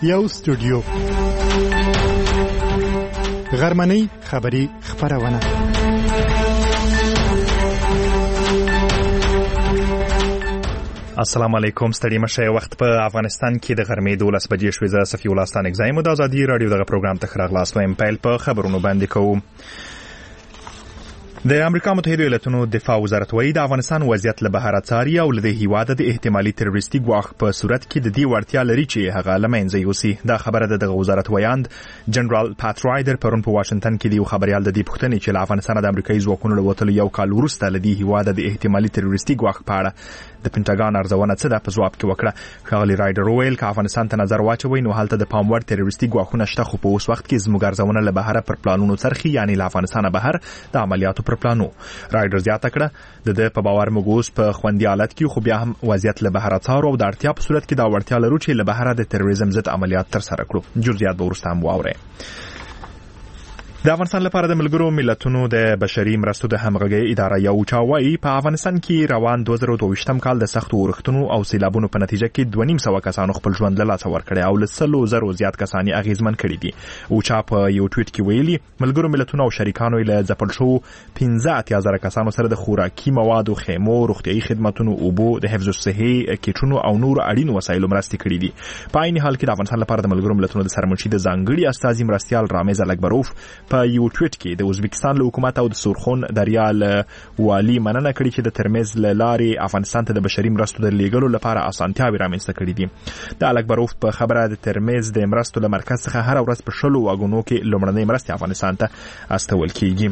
یو استودیو غرمنۍ خبری خبرونه. السلام علیکم. ستړي مشه. وخت په افغانستان کې د غرمې 12 بجې شوې. زه صفي الله ستان اگزایم د ازادي رادیو دغه پروګرام ته خراغلاس وایم. پیل په خبرونو باندې کوو. د امریکا متحده ایالاتونو دفاع وزارت وایي د افغانستان وضعیت له بهر څاري او له هیواده د احتمالي تروریستي ګواښ په صورت کې د دې وړتیا لري چې هغه له منځه یوسي. دا خبره د وزارت ویاند جنرال پات رایډر پرون په واشنگټن کې د یو خبريال د دې پوښتنې چې له افغانستان د امریکایي ځواکونو له وتلو یو کال وروسته له دې هیواده د احتمالي تروریستي ګواښ په اړه د پینټاګان ارزونه څه ده په ځواب کې وکړه. ښاغلي رایډر وویل که افغانستان ته نظر واچوي نو هلته د پام وړ تروریستي ګواښونه شته، خو په اوس وخت کې زموږ ارزونه له بهر پر پلانونو څرخي، یعنی له افغانستان بهر د عملیاتو پر پلانو. رایډر زیاته کړه د په باور موږ اوس په خوندي حالت کې خو بیا هم وضعیت له بهر څارو او د اړتیا په صورت کې دا وړتیا لرو چې له بهر د تروریزم ضد عملیات تر سره کړو. جزئیات به وروسته هم واورئ. د افغانستان لپاره د ملګرو ملتونو د بشري مرستو د همغږۍ اداره یو چاوي په افغانستان کې روان 2022م کال د سختو اورښتونو او سیلابونو په نتیجه کې 2.5 کسانو خپل ژوند له لاسه ورکړی او له 100,000 زیات کسان اغیزمن کړي دي. او چا په یو ټویټ کې ویلي ملګرو ملتونو او شریکانو له ځپل شو 15,000 کسانو سره د خوراکي موادو، خیمو، روغتيایي خدماتونو، اوبو، د حفظ الصحي کیټونو او نور اړینو وسایلو مرستې کړي دي. په عین حال کې د افغانستان لپاره د ملګرو ملتونو د سرمنشي د ځانګړي استازي مرستيال رامز الکبروف په یو ټویټ کې د ازبکستان له حکومت او د سورخون دریال والی مننه کړې چې د ترمز له لارې افغانستان ته د بشري مرستو د لیږلو لپاره اسانتیاوې رامنځته کړې دي. د الکبروف په خبره د ترمز د مرستو له مرکز څخه هر ورځ په 10 واګونو کې لومړنۍ مرستې افغانستان ته استول کیږي.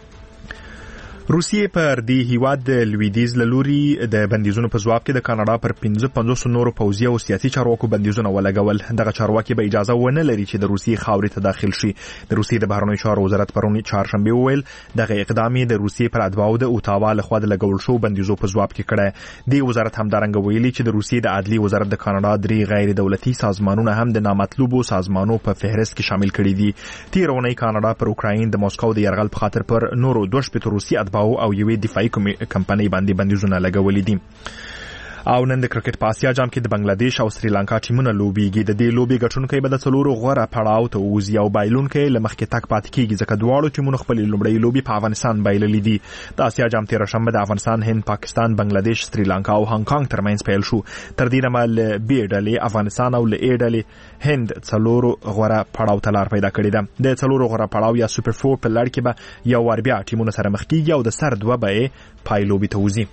روسیې پر دې هیواد د لویدیز لوري د بندیزونو په ځواب کې د کاناډا پر 55 نورو پوځي او سیاسي چارواکو بندیزونه ولګول. دغه چارواکي به اجازه ونه لري چې د روسیې خاورې ته داخل شي. د روسیې د بهرنیو چارو وزارت پرون چهارشنبه وویل دغه اقدام د روسیې پر اتباعو د اوتاوا لخوا د لګول شو بندیزو په ځواب کې کړی. د وزارت همدارنګه ویلي چې د روسیې د عدلي وزارت د کاناډا 3 غیر دولتي سازمانونه هم د نامطلوبو سازمانونو په فهرست کې شامل کړي دي. تیرونی کاناډا پر اوکراین د موسکو د یرغل په خاطر پر نورو 2 روسي اتباعو او یوې دفاعي کمپنۍ باندې بندیزونه لګولې دي. او نن د کرکټ په آسیا جام کې د بنگلاديش او سریلانکا ټیمونه لوبيږي. د دې لوبي ګټونکي به د 4 غوړه پړاو ته وځي او بایلونکي لمخکې تک پات کیږي ځکه دواړو ټیمونو خپل لومړی لوبي په افغانستان بایللې دي. د آسیا جام تیر شنبه د افغانستان، هند، پاکستان، بنگلاديش، سریلانکا او هانګ کانګ ترمنځ پیل شو. تر دې دمه بي ډلې افغانستان او ل ډلې هند 4 غوړه پړاو ته لار پیدا کړې ده. د 4 غوړه پړاو یا سوپر 4 په لړ کې به یو ور بیا ټیمونه سره مخ کیږي او د سر دوه به پای لوبي ته وځي.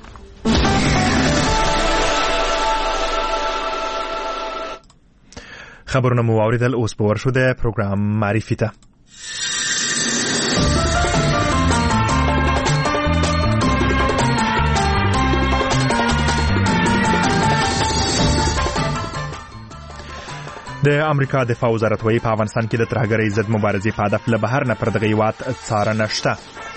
خبرونه مو اوریدل. اوس په ورشو د پروګرام معرفي ته. د امریکا دفاع وزارت وایي په افغانستان کې د ترهګرۍ ضد مبارزې په هدف له بهر نه پر دغه هیواد څارنه شته.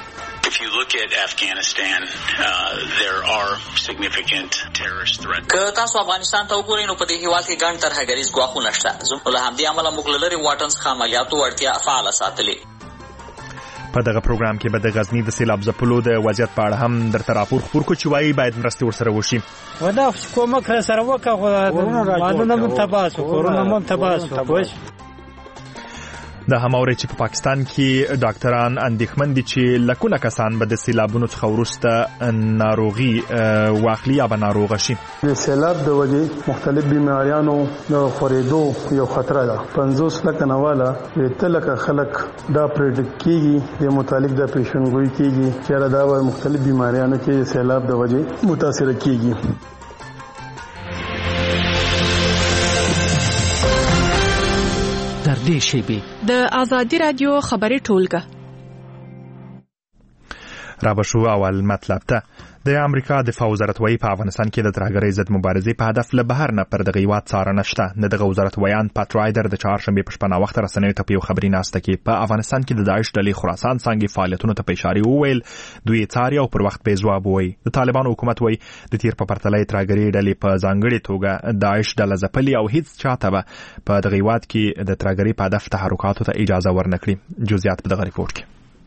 که تاسو افغانستان ته وګورئ نو په دې هیواد کې ګڼ ترهګریز ګواښونه شته. له همدې امله موږ له لرې واټن څخه عملیاتو وړتیا فعاله ساتلې. په دغه پروګرام کې به د غزنی د سیلاب ځپلو د وضعیت په اړه هم درته راپور خپور کو چې وایي باید مرستې ورسره وشي. ودا کومک سره وکړه مالونه منتباسو کورونه منتباسو. د هماوري چې په پاکستان کې ډاکټران اندېښمن دي چې لکونه کسان به د سیلابونو څخه وروسته ناروغي واخلي یا به ناروغه شي. د سیلاب د وجې مختلف بیماریانو د خورېدو یو خطر ده. 50 لک نواله د لک خلک دا پریډکټ کیږي د متعلق د پیشنګوئی کیږي چې دا به مختلف بیماریانو کې سیلاب د وجې متاثر کیږي. د ازادي رادیو خبري ټولګه را بشو اول مطلب ته. د امریکا دفاع وزارت وایي په افغانستان کې د ترهګرۍ ضد مبارزې په هدف له بهر نه پر دغه هیواد څارنه شته. د دغه وزارت ویاند پات رایډر د چهارشنبه په شپه ناوخته رسنیو ته په یو خبري ناسته کې په افغانستان کې د داعش ډلې خراسان څنګه فعالیتونو ته په اشاره وویل دوی څاري او پر وخت به ځواب وایي. د طالبانو حکومت وایي د تیر په پرتله ترهګرۍ ډلې په ځانګړي توګه داعش ډله ځپلي او هیڅ چاته به په دغه هیواد کې د ترهګرۍ په هدف تحرکاتو ته اجازه ورنکړي. جزئیات په دغه ریپورت کې.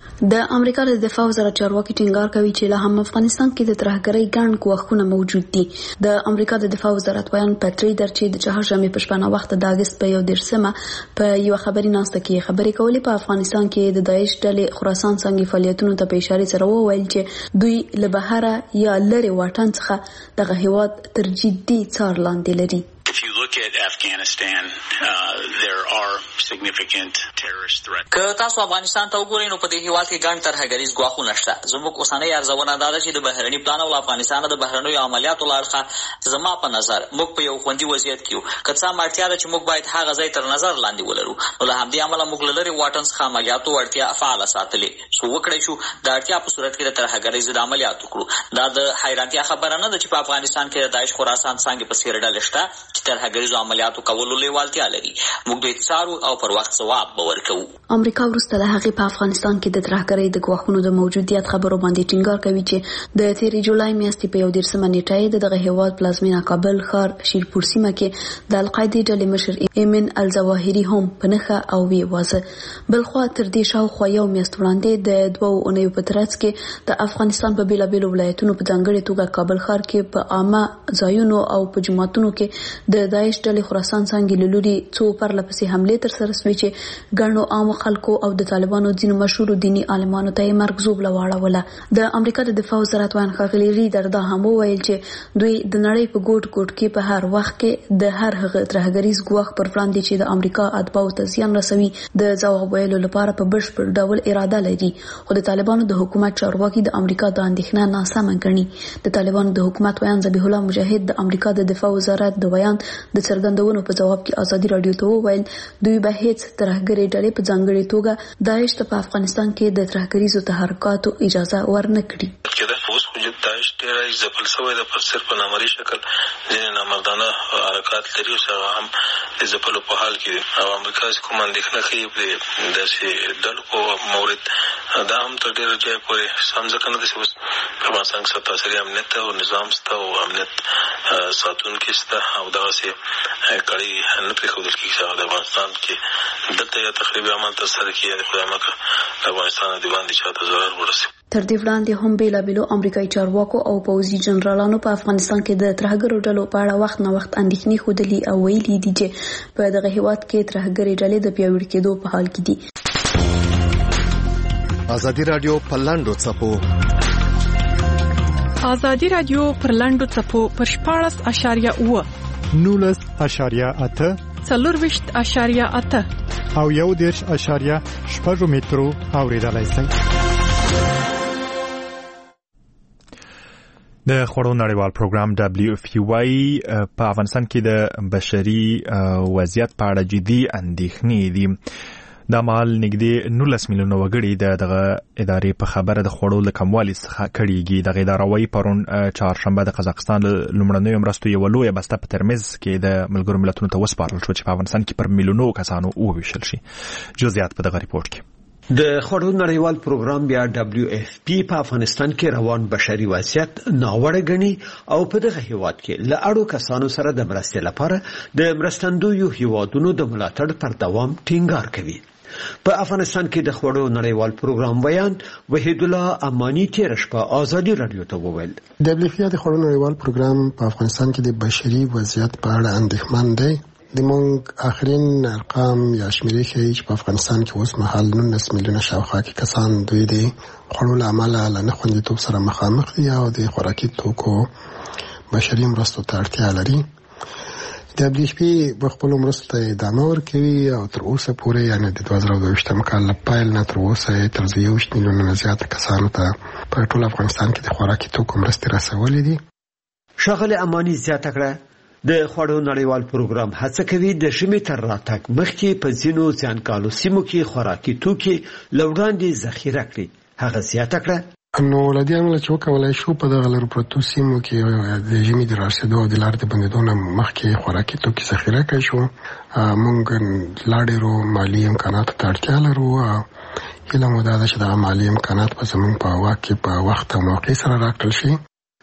د امریکا د دفاع وزارت چارواکي ټینګار کوي چې له هم افغانستان کې د ترهګرۍ ګڼ ګواښونه موجود دي. د امریکا د دفاع وزارت ویان پټریډر چې د چهارشنبه په شپه وخت د اگست په 11 په یو خبري ناسته کې خبرې کولې په افغانستان کې د داعش ډلې خراسان څنګه فعالیتونو ته په اشاره سره وویل چې دوی له بهره یا لری واټن څخه دغه هیواد تر جدي څار لاندې لري. If you look at Afghanistan, there are significant terrorist threats. که تاسو افغانستان ته وګورئ نو په دې هیواد کې ګڼ ترهګریز ګواښونه شته. زموږ اوسنۍ ارزونه دا ده چې د بهرني پلان او افغانستان د بهرنیو عملیاتو له اړخه زما په نظر موږ په یو خوندي وضعیت کې یو. که څه هم اړتیا ده چې موږ باید هغه ځای تر نظر لاندې ولرو، نو له همدې امله موږ له لرې واټن څخه عملیاتو وړتیا فعاله ساتلې څو وکړی شو د اړتیا په صورت کې د ترهګرۍ ضد عملیات وکړو. دا د حیرانتیا خبره نه ده چې په افغانستان کې د داعش خراسان څنګه په څیر ډلې شته چې ترهګریزو عملیاتو کولو لیوالتیا لري. موږ دوی څارو او پر وخت ځواب به ورکوو. امریکا وروسته له هغې په افغانستان کې د ترهګرۍ د ګواښونو د موجودیت خبرو باندې ټینګار کوي چې د 13 جولای میاشتې په 11 نیټه دغه هیواد پلازمینه کابل ښار شیرپور سیمه کې د القاعده ډلې مشر ایمن الظواهري هم په نښه او وی وازه. بلخوا تر دې شاوخوا یو میاشت وړاندې د 2 اونیو په ترڅ کې د افغانستان په بیلابیلو ولایتونو په ځانګړي توګه کابل ښار کې په عامه ځایونو او په جماعتونو کې د داعش ډلې خراسان څنګه لوري څو پرلپسې حمله تر سره شوې چې ګڼو عام خلکو او د طالبانو ځینو مشهور دینی عالمانو ته مرګ زوب لواړوله. د امریکا د دفاع وزارت وایي ښاغلي ریډر دا هم وویل چې دوی د نړۍ په ګوټ ګوټ کې په هر وخت کې د هر هغه ترهګریز ګواښ پر وړاندې چې د امریکا اتباعو ته زیان رسوي د ځواب ویلو لپاره په بشپړ ډول اراده لري. خو د طالبانو د حکومت چارواکي د امریکا د اندېښنه ناسمه ګڼي. د طالبانو د حکومت ویان ذبیح الله مجاهد د امریکا د دفاع وزارت د ویان د څرګندونو په جواب کې ازادي رادیو ته وویل دوی به هیڅ ترهګرۍ ډلې په ځانګړي توګه داعش ته په افغانستان کې د ترهګریزو تحرکاتو اجازه ورنه کړي. اوس خو داعش ډېر ځپل شوی د پر صرف په نامرئي شکل ځینې نامردانه حرکات لري او هغه هم د ځپلو په حال کې دي او امریکا کوم اندېښنه ښیي په داسې ډلو په مورد دا هم تر ډېره ځایه پورې سم ځکه نه ده چې اوس په افغانستان کې سرتاسري امنیت او نظام شته او امنیت ساتونکي شته او دغسې کړۍ نه پرېښودل کېږي چې هغه د افغانستان کې دلته یا تخریبي عمل ترسره کړي یا د خدای مکړه د افغانستان د باندې چاته ضرر ورسوي. تر دې وړاندې هم بیلابیلو امریکایي چارواکو او پوځي جنرالانو په افغانستان کې د ترهګرو ډلو په اړه وخت نه وخت اندېښنې ښودلې او ویلي دي چې په دغه هیواد کې ترهګرې ډلې د پیاوړي کېدو په حال کې دي. ازادي رادیو په لاندو څپو ازادي رادیو پر لاندو څپو پر 14.8 19.8 24.8 او 1.8 مترو اوریدلای شئ. د خوړو نړیوال پروګرام WFP په افغانستان کې د بشري وضعیت په اړه جدي اندېښنې دي. دا مال نږدې 19 میلیونه وګړي دغه ادارې په خبره د خوړو له کموالي څخه کړيږي. دغه اداره وايي پرون چهارشنبه د قزاقستان لومړنیو مرستو یو لویه بسته په ترمز کې د ملګرو ملتونو ته وسپارل شو چې په افغانستان کې پر میلیونو کسانو وویشل شي. جزئیات په دغه ریپورت کې. د خوړو نړیوال پروګرام یا WFP په افغانستان کې روان بشري وضعیت ناوړه ګڼي او په دغه هیواد کې له اړو کسانو سره د مرستې لپاره د مرستندویو هیوادونو د ملاتړ پر دوام ټینګار کوي. په افغانستان کې د خوړو نړیوال پروګرام ویان وحید الله امانی تیر شپه ازادي رادیو ته وویل WFP د خوړو نړیوال پروګرام په افغانستان کې د بشري وضعیت په اړه اندېښمن دی. د مونږ آخرین ارقام یا شمیرې ښیي چې په افغانستان کې اوس مهال 19 میلیونه شاوخوا کې کسان دوی د خوړو له امله له نه خوندیتوب سره مخامخ دي او د خوراکي توکو بشري مرستو ته اړتیا لري. WFP په خپلو مرستو ته ادامه ورکوي او تر اوسه پورې یعنې د 2022 کال له پیل نه تر اوسه تر 23 میلیونه نه زیاته کسانو ته په ټول افغانستان کې د خوراکي توکو مرستې رسولې دي. ښاغلي امانی زیاته کړه د خوړو نړیوال پروګرام هڅه کوي د ژمي تر راتګ مخکې په ځینو زیانکالو سیمو کې خوراکي توکي له وړاندې ذخیره کړي. هغه زیاته کړه نو له دې امله چې وکولای شو په دغه لرو پرتو سیمو کې د ژمي د رارسېدو او د لارې د بندېدو نه مخکې خوراکي توکي ذخیره کړی شو. موږ لا ډېرو مالي امکاناتو ته اړتیا لرو. هیله مو دا ده چې دغه مالي امکانات به زموږ په واک کې په وخت او موقع سره راکړل شي.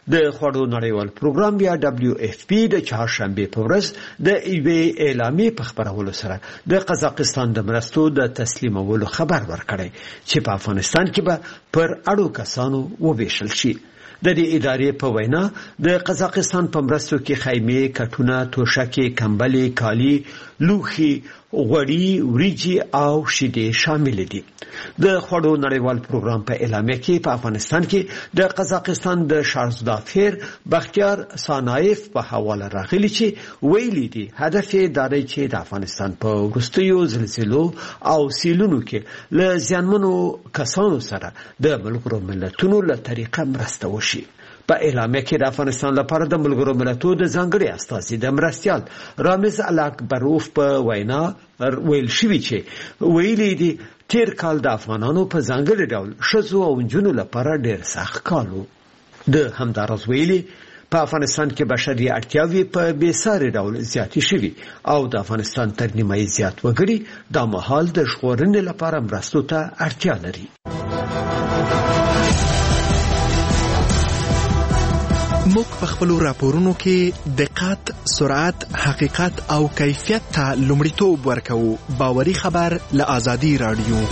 د خوړو نړیوال پروګرام یا WFP د چهارشنبه په ورځ د ایوې اعلامیې په خبرولو سره د قزاقستان د مرستو د تسلیمولو خبر ورکړی چې په افغانستان کې به پر اړو کسانو وویشل شي. د دې ادارې په وینا د قزاقستان په مرستو کې خیمې، کټونه، توشکې، کمبلې، کالي، لوښي، غوړي، وریجې او شیدې شامل دي. د خوړو نړیوال پروګرام په اعلامیه کې په افغانستان کې د قزاقستان د شارزدافیر بختیار سانایف په حواله راغلي چې ویلي دي هدف یې دا دی چې د افغانستان په وروستیو زلزلو او سیلونو کې له زیانمنو کسانو سره د ملګرو ملتونو له طریقه مرسته وشي. په اعلامیه کې د افغانستان لپاره د ملګرو ملتونو د ځانګړي استازي د مرستیال رامز الاکبروف په وینا ویل شوی چې ویلي دي تیر کال د افغانانو په ځانګړي ډول ښځو او نجونو لپاره ډېر سخت کال و. د همداراز ویلي په افغانستان کې بشري اړتیاوې په بېساري ډول زیاتې شوي او د افغانستان تر نیمایي زیات وګړي دا مهال د ژغورنې لپاره مرستو ته اړتیا لري. موږ په خپلو راپورونو کې دقت، سرعت، حقیقت او کیفیت ته لومړیتوب ورکوو. باوري خبر له آزادي رادیو.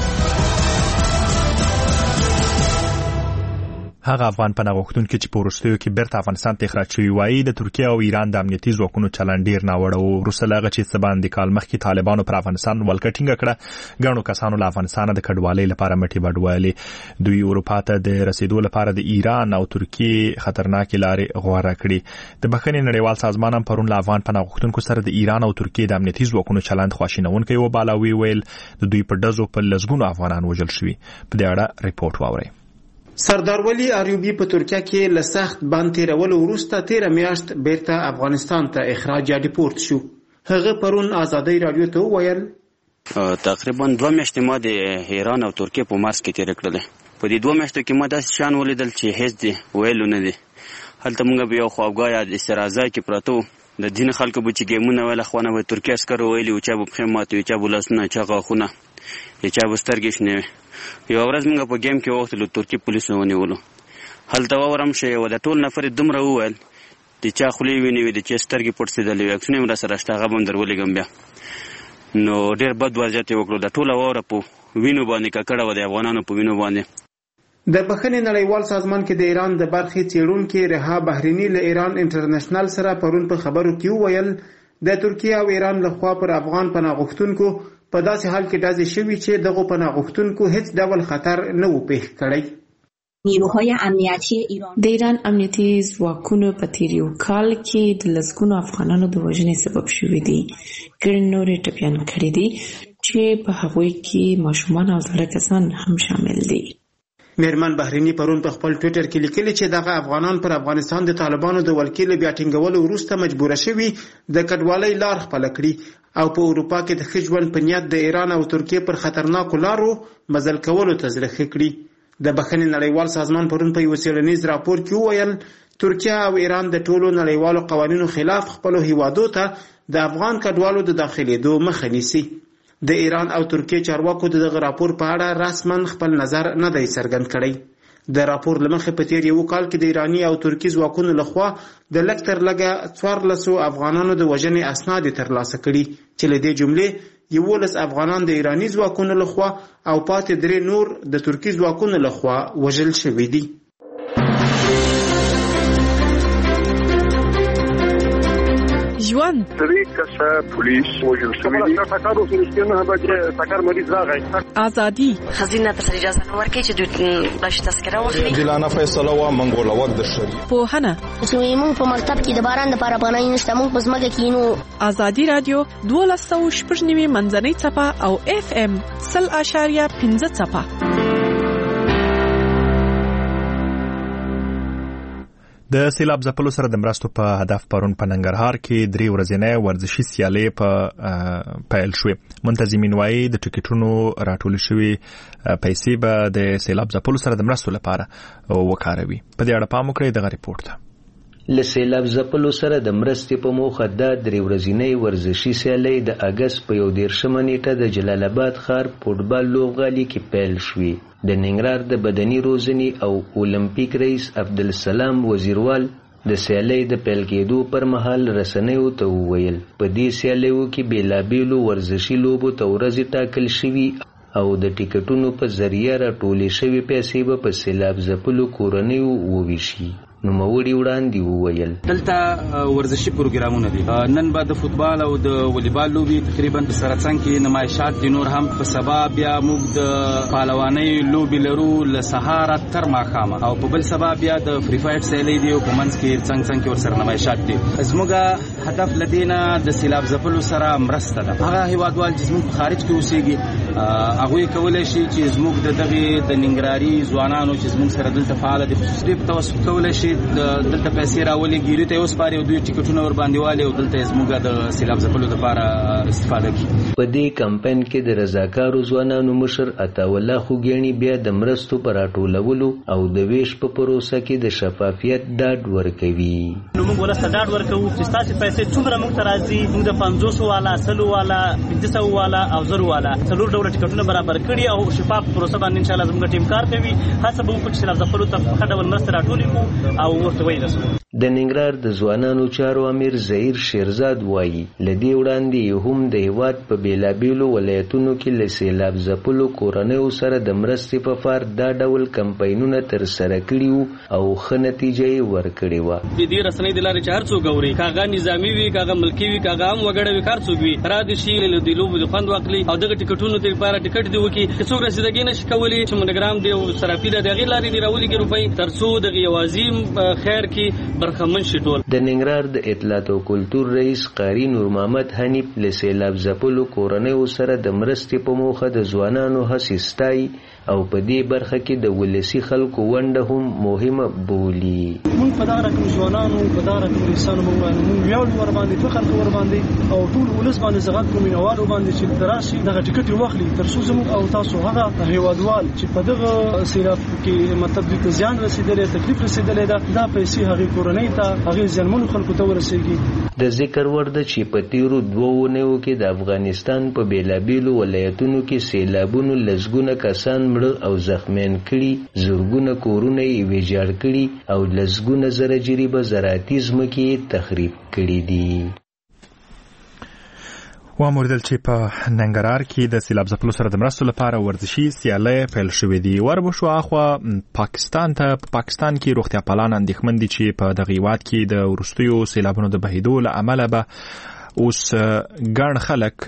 هغه افغان پناه غوښتونکي چې په وروستیو کې بیرته افغانستان ته اخراج شوي وایي د ترکیه او ایران د امنیتي ځواکونو چلند ډېر ناوړه و. وروسته له هغه چې څه باندې کال مخکې طالبانو پر افغانستان ولکه ټینګه کړه، ګڼو کسانو له افغانستانه د کډوالۍ لپاره مټې بډ وهلې. دوی اروپا ته د رسیدو لپاره د ایران او ترکیې خطرناکې لارې غوره کړې. د بخښنې نړیوال سازمان هم پرون له افغان پناه غوښتونکو سره د ایران او ترکیې د امنیتي ځواکونو چلند خواشینونکی وباله. ویل د دوی په ډزو په لسګونو افغانان وژل شوي. په دې اړه ریپورت واورئ. سردار ولی ایوبی په ترکیه کې له سخت بند تیرولو وروسته 13 میاشت بیرته افغانستان ته اخراج یا ډیپورت شو. هغه پرون آزادۍ رادیو ته وویل تقریبا 2 میاشتې ما د ایران او ترکیه په مرز کې تیر کړل. په دې 2 میاشتو کې ما داسې شان ولیدل چې هیڅ دی ویلو نه دی. هلته موږ به یو خوابګاه یا استراحت کې پراته د دین خلکو به چې ګیمونه ویل خوانه به ترکیه عسکرو ویلي و چې به پښې ماتوي، چې به لاسونه، چې غاښونه، چې به سترګې شنې. یو ورځ موږ په ګیم کې وختلو ترکیې پولیسو ونیولو. هلته واورم چې یو د ټول نفر دومره وویل د چا خولې ونیوې، د چا سترګې پړسېدلې وې، عکسونه یې هم راسره شته، هغه به هم در ولېږم بیا. نو ډېر بد وضعیت یې وکړو. د ټوله واوره په وینو باندې ککړه وه، د افغانانو په وینو باندې. د بخښنې نړیوال سازمان کې د ایران د برخې څېړونکي رها بحریني له ایران انټرنیشنل سره پرون په خبرو کې وویل د ترکیه او ایران لخوا پر افغان پناه غوښتونکو په داسې حال کې ډزې شوي چې دغو پناه غوښتونکو هیڅ ډول خطر نه و پېښ کړی. نیروهای امنیتی ایران د ایران امنیتي ځواکونو په تیر یو کال کې د لسګونو افغانانو د وژنې سبب شوي دي. ګڼ نورې ټپیان کړي دي چې په هغوی کې ماشومان او زاړه کسان هم شامل دي. میرمن بحرینی پرون په خپل ټویټر کې لیکلي چې دغه افغانان پر افغانستان د طالبانو د ولکې له بیا ټینګولو وروسته مجبوره شوي د کډوالۍ لار خپله کړي او په اروپا کې د ښه ژوند په نیت د ایران او ترکیې پر خطرناکو لارو مزل کولو ته زړه ښه کړي. د بخښنې نړیوال سازمان پرون په یو څېړنیز راپور کې وویل ترکیه او ایران د ټولو نړیوالو قوانینو خلاف خپلو هیوادو ته د افغان کډوالو د داخلېدو مخه نیسي. د ایران او ترکیې چارواکو د دغه راپور په اړه رسما خپل نظر نه دی څرګند کړی. د راپور له مخې په تیر یو کال کې د ایراني او ترکي ځواکونو لخوا د لږ تر لږه 1400 افغانانو د وژنې اسناد ترلاسه کړي چې له دې جملې 11 افغانان د ایراني ځواکونو لخوا او پاتې 3 نور د ترکي ځواکونو لخوا وژل شوي دي. ژوند درې کسه پولیس وژل شوي دي. ټکر مریض راغی. ازادي خزینه ته اجازه نه ورکړي چې دوی بلش تذکره واخلي. عادلانه فیصله و منګول وخت د شری پوهنه چې موږ په مکتب کې د باران لپاره پناه نشته، موږ په ځمکه کې نو. آزادي رادیو 1290 منځنۍ څپه او FM 0.5 څپه. د سیلاب ځپلو سره د مرستو په هدف پرون په ننګرهار کې 3 ورځې ورزشي سیالۍ په پیل شوې. منتظمین وایي د ټیکټونو راټول شوي پیسې به د سیلاب ځپلو سره د مرستو لپاره وکاروي. په دې اړه پام وکړئ دغه ریپورت ته. له سیلاب ځپلو سره د مرستې په موخه دا 3 ورځنۍ ورزشي سیالۍ د اګست په 21 نیټه د جلال آباد ښار فوټبال لوبغالي کې پیل شوې. د ننګرهار د بدني روزنې او اولمپیک رئیس عبدالسلام وزیروال د سیالۍ د پیل کېدو پر مهال رسنیو ته وویل په دې سیالیو کې بیلابیلو ورزشي لوبو ته ورځې ټاکل شوي او د ټیکټونو په ذریعه راټولې شوې پیسې به په سیلاب ځپلو کورنیو وویشي. نوموړي وړاندې وویل دلته ورزشي پروګرامونه دي. نن به د فوتبال او د والیبال لوبي تقریبا په سرڅنګ کې نمایشات دي. نور هم په سبا بیا موږ د پهلوانۍ لوبي لرو له سهار تر ماښامه او په بل سبا بیا د فری فایټ سیالۍ دي او په منځ کې څنګه کې ورسره نمایشات دي. زموږ هدف لدینا د سیلاب ځپلو سره مرسته ده. هغه هیوادوال چې زموږ په خارج کې اوسېږي هغوی کولی شي چې زموږ د دغې د ننګرهاري ځوانانو چې زموږ سره دلته فعاله دي خصوصي په توسط کولی شي دلته پیسې راولي ګیري ته وسپاري او دوی ټیکټونه ور باندې والي او دلته زموږ د سیلاب ځپلو لپاره استفاده کوي. په دې کمپاین کې د رضاکارو ځوانانو مشر عطاالله خوګیاڼي بیا د مرستو پر راټولولو او د ویش په پروسه کې د شفافیت ډاډ ورکوي. نو موږ ولسته ډاډ ورکوو چې ستاسو پیسې څومره موږ ته راځي. موږ د 500 والا 100 والا 500 والا او 0 والا څلور ډول ټیکټونه برابر کړي او شفاف پروسه باندې ان شاء الله زموږ ټیم کار کوي. هڅه به وکړو چې سیلاب ځپلو ته ښه ډول مرسته راټولې کړو او ورته ورسوو. د ننګرهار د ځوانانو چارو امیر زهیر شیرزاد وایي لدې وړاندې هم د هیواد په بیلابیلو ولایتونو کې له سیلاب ځپلو کورنیو سره د مرستې په فار دا ډول کمپاینونه ترسره کړي او ښه نتیجه یې ورکړې وه. د دې رسنۍ د لارې چې هر څوک اوري کاغه نظامي وي کاغه ملکي وي کاغه هم وګړه وي کار څوک وي را دي شي له دې لوبو د خوند واخلي او دغه ټیکټونو ته لپاره ټیکټ دی وکي چې څوک رسیدګي نشي کولی چې مونږ دی او صرافي د غیر لارې دی راولي کې روپۍ ترڅو د یوازیم خیر کې برخمن شي. ټول د ننګرهار د اطلاعات او کلتور رئیس قاری نور محمد حنیف له سیلاب ځپلو کورنیو سره د مرستې په موخه د ځوانانو هڅې ستایي او په دې برخه کې د ولسي خلکو ونډه هم مهمه بولي. موږ په دغه رقم ځوانانو په دغه رقم انسانو موږ ویاړو ور باندې فخر ور باندې او ټول ولس باندې زغت کوم نووالو باندې چې دراسي دغه ټیکټ واخلي ترڅو زموږ او تاسو هغه هیوادوال چې په دغه سیلاب کې مطلب د زیان رسیدلې تکلیف رسیدلې دا پیسې هغه کورنۍ ته هغه ځنمنو خلکو ته ورسیږي. د ذکر وړ ده چې په تیرو 2 اونیو کې د افغانستان په بیلابیلو ولایتونو کې سیلابونو لسګونه کسان مړه او زخمیان کړي، زرګونه کورونه یې ویجاړ کړي او لسګونه زره جریبه زراعتي ځمکې تخریب کړي دي. واموردل چې په ننګرهار کې د سیلاب ځپلو سره د مرستو لپاره ورزشي سیالۍ پیل شوې دي. وربشو اخوا پاکستان کې روغتیا پالان اندېښمن دي چې په دغه هیواد کې د وروستیو سیلابونو د بهیدو له امله به اوس ګڼ خلک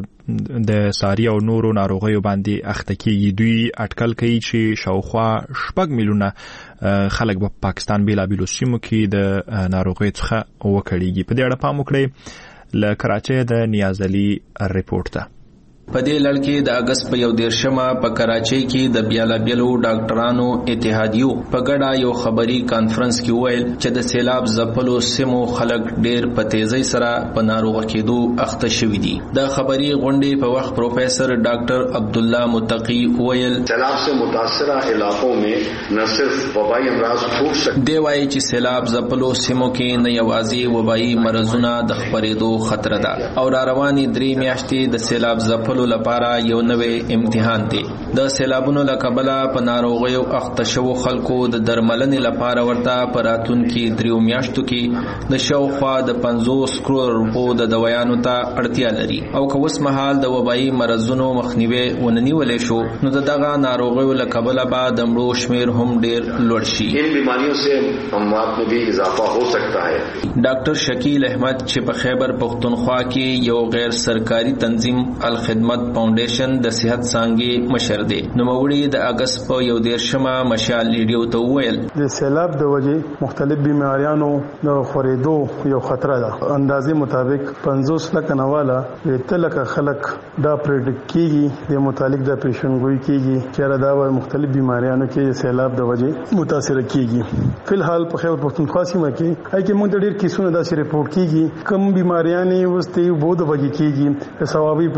د ساري او نورو ناروغیو باندې اخته کېږي. دوی اټکل کوي چې شاوخوا 6 میلیونه خلک په پاکستان بیلابیلو سیمو کې د ناروغیو څخه وکړيږي. په دې اړه پام وکړئ. له کراچۍ د نیاز علي رپورټ ته. په دې لړ کې د اگست په 11مه په کراچۍ کې د بیلابیلو ډاکټرانو اتحادیو په ګډه یو خبري کانفرنس کې ویل چې د سیلاب ځپلو سیمو خلک ډېر په تیزی سره په ناروغ کېدو اخته شوي دي. د خبري غونډې په وخت پروفیسر ډاکټر عبد الله متقی ویل سیلاب سے متاثرہ علاقوں میں نہ صرف وبائی امراض پھوٹ سکتے دی وایي چې سیلاب ځپلو سیمو کې نه یوازې وبايي مرزونه د خپرېدو خطر ده او را رواني 3 میاشتې د سیلاب ځپلو لپاره یو نوې امتحان دی. د سیلابونو له کبله په ناروغیو اخته شوو خلکو د درملنې لپاره ورته په راتلونکي 3 میاشتو کې د شاوخوا د 50 کروڑ روپو د دوايانو ته اړتیا لري او که اوس مهال د وبایي مرزونو مخنیوي وننیولې شو نو دغه ناروغیو له کبله به د مړو شمیر هم ډیر لوړ شي. ان بیماریوں سے اموات میں بھی اضافہ ہو سکتا ہے. ډاکټر شکیل احمد چې په خیبر پختونخوا کې یو غیر سرکاري تنظیم الخدمت فاونډیشن د صحت څانګې مشر دی، نوموړي د اگست په 11مه مشال ریډیو ته وویل د سیلاب د وجې مختلف بیماریانو د خورېدو یو خطر ده. اندازې مطابق 50 لک نواله 3 لک خلک دا پریډکټ کیږي د متعلق د پیشنګوئی کیږي چې دا مختلف بیماریانو کې سیلاب د وجې متاثر کیږي. فلحال په خیبر پختونخوا سیمه کې اګه موږ ډېر کیسونه داسې رپورټ کیږي کوم بیماریاں وسته بہت وجې کیږي ثوابي په سیمه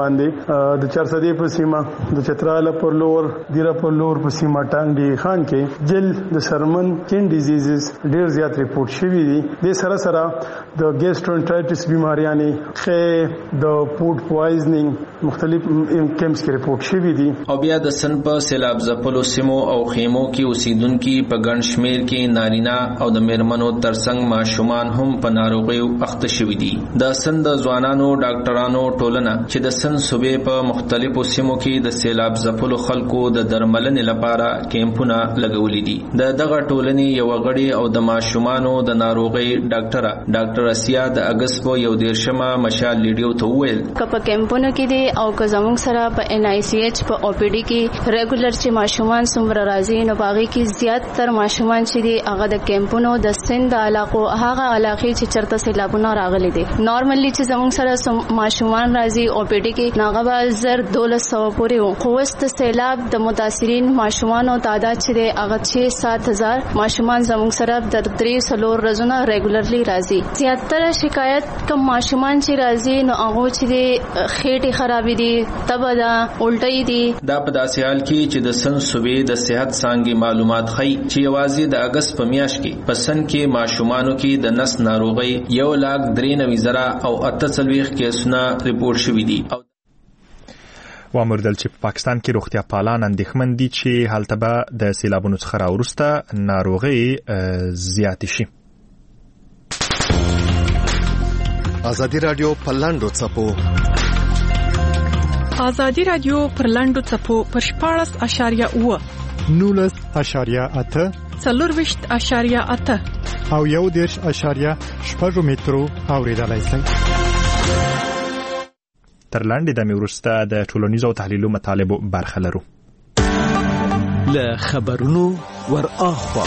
باندې د چرسدې په سیمه د چتراله پر لور دیره پر لور په سیمه ټانګ دی خان کې جل د سرمن کین ډیزیزز ډیر زیات ریپورت شوی دي د سره د ګیسټرونټرایټس بیماریانې خې د فود پوایزنینګ مختلف کیمپس کې ریپورت شوی دي. او بیا د سن په سیلاب ځپلو سیمو او خیمو کې اوسیدونکو په ګڼ شمیر کې نارینه او د میرمنو ترڅنګ ماشومان هم په ناروغیو اخته شوي دي. د سن د ځوانانو ډاکټرانو ټولنه چې د سن صوبې په مختلفو سیمو کې د سیلاب ځپلو خلکو د درملنې لپاره کیمپونه لګولي دي. دغه ټولنې یو غړي او د ماشومانو د ناروغي ډاکټر اسیا د اگست په 11 مشال لیډیو ته وویل کپ کیمپونه کې دي او که زموږ سره په ان آی سی ایچ په او پی ډی کې ریګولر چې ماشومان څومره راځي نو باغی کې زیات تر ماشومان چې دي هغه د کیمپونو د سند علاقو هغه علاقې چې چرته سیلابونه راغلي دي. نارملی چې زموږ سره ماشومان راځي او پی ډی کې ناغه 1200 پورې وو خو واست سیلاب د متاثرین ماشومانو تعداد چې دی هغه 6-7000 ماشومان زموږ سره د 3 ورځې ریګولرلی راځي. زیاتره شکایت کوم ماشومان چې راځي نو هغه چې دی خېټه خرابې دي تبه ده الټۍ دي. دا په داسې حال کې چې د سن صوبې د صحت څانګې معلومات ښيي چې یوازې د اگست په میاشت کې په سن کې ماشومانو کې د نس ناروغي 1,93,000 او 48 کیسونه ریپورت شوي دي. وامردل چې په پاکستان کې روغتیا پالان اندېښمن دي چې هلته به د سیلابونو څخه راوروسته ناروغي زیات شي. ازادي رادیو په لاندو څپو ازادي رادیو پر لاندو څپو پر 14.8 19.8 24.8 او 1.8 مترو اوریدلای شئ. تر لاندې د میورسته د ټولنیزو او تحلیلو مطالبو برخه لرو. له خبرونو ور اخوا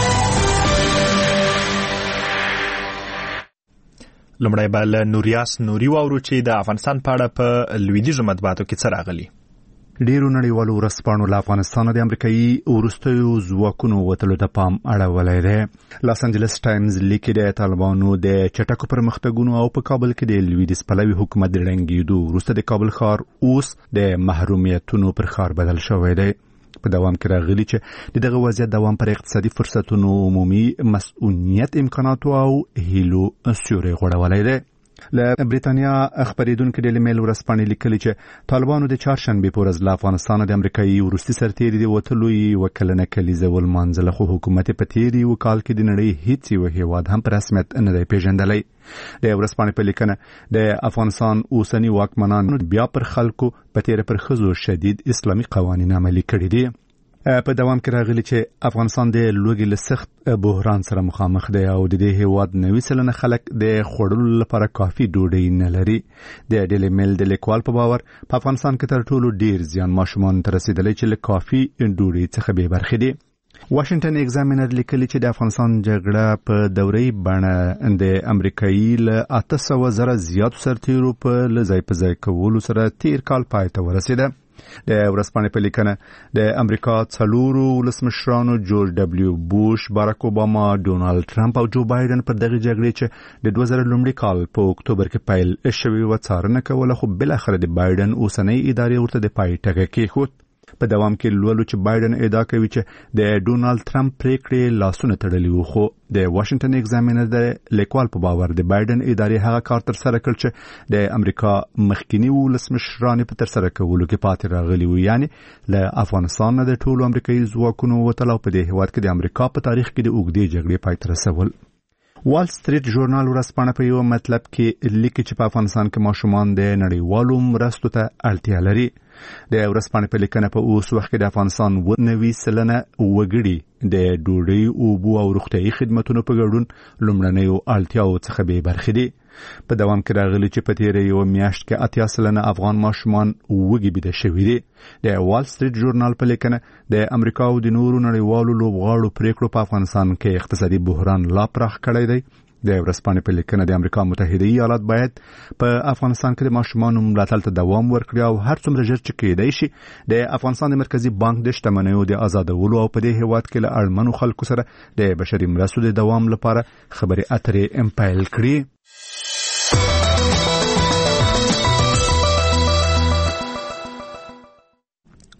لمړی بل نوریاس نوري واورو چې د افغانستان په اړه په لویدیځو مطبوعاتو کې څه راغلي. ډیرو نړیوالو ورځپاڼو له افغانستان د امریکایي وروستیو ځواکونو وتلو ته پام اړولی دی. لاس انجلس ټایمز لیکي د طالبانو د چټکو پرمختګونو او په کابل کې د لویدیځ پلوي حکومت د ړنګېدو وروسته د کابل ښار اوس د محرومیتونو پر ښار بدل شوی دی. په دوام کې راغلي چې دغه وضعیت دوام پر اقتصادي فرصتونو عمومي مسؤلیت امکاناتو او هیلو سیوری غوړولی دی. له بریتانیا خبرېدونکو ډیلی میل ورځپاڼې لیکلي چې طالبانو د چهارشنبې په ورځ له افغانستانه د امریکایي وروستي سرتېري د وتلو یوه کلنه کلیزه ولمانځله خو حکومت په تېر یوه کال کې د نړۍ هیڅ یو هیواد هم په رسمیت نه دی پیژندلی. د ورځپاڼې په لیکنه د افغانستان اوسني واکمنانو بیا پر خلکو په تېره پر ښځو شدید اسلامي قوانین عملي کړي دي. په دوام کې راغلي چې افغانستان د لوږې له سخت بحران سره مخامخ دی او د دې هیواد 90% خلک د خوړلو لپاره کافي ډوډۍ نه لري. د ډیلی میل د لیکوال په باور په افغانستان کې تر ټولو ډیر زیان ماشومانو ته رسیدلی چې له کافي ډوډۍ څخه بې برخې دي. واشنگټن ایگزامینر لیکلي چې د افغانستان جګړه په دوري بڼه د امریکایي له 800,000 زیاتو سرتیرو په ځای په ځای کولو سره تیر کال پای ته ورسېده. د ورځپاڼې په لیکنه د امریکا څلورو ولسمشرانو جورج ډبلیو بوش، باراک اوباما، ډونالد ټرمپ او جو بایدن پر دغه جګړې چې د 2000 لومړي کال په اکتوبر کې پیل شوې وه څارنه کوله خو بالاخره د بایدن اوسنۍ ادارې ورته د پای ټکی کېښود. په دوام کې لولو چې بایدن ادعا کوي چې د ډونالد ټرمپ پریکړې لاسونه تړلي وو خو د واشنگټن ایگزامینر د لیکوال په باور د بایدن ادارې هغه کار تر سره کړ چې د امریکا مخکینی ولسمشرانو په تر سره کولو کې پاتې راغلي وو، یعنی له افغانستان نه د ټولو امریکایي ځواکونو وتل او په دې هیواد کې د امریکا په تاریخ کې د اوږدې جګړې پای ته رسول. وال سټریټ ژورنال ورځپاڼه په یو مطلب کې لیکي چې په افغانستان کې ماشومان د نړیوالو مرستو ته اړتیا لري. د ورځپاڼې په لیکنه په اوس وخت کې د افغانستان 90% وګړي د ډوډۍ، اوبو او روغتیايي خدماتو په ګډون لومړنیو اړتیاوو څخه بې برخې دي. په دوام کې راغلي چې په تیره یوه میاشت کې 80% افغان ماشومان وږي بېده شوي دي. د وال سټریټ ژورنال په لیکنه د امریکا او د نورو نړیوالو لوبغاړو پریکړو په افغانستان کې اقتصادي بحران لا پراخ کړی دی. د ورځپاڼې په لیکنه د امریکا متحده ایالات باید په افغانستان کې د ماشومانو ملاتړ ته دوام ورکړي او هر څومره ژر چې کېدای شي د افغانستان د مرکزي بانک د شتمنیو د آزادولو او په دې هیواد کې له اړمنو خلکو سره د بشري مرستو د دوام لپاره خبرې اترې پیل کړي.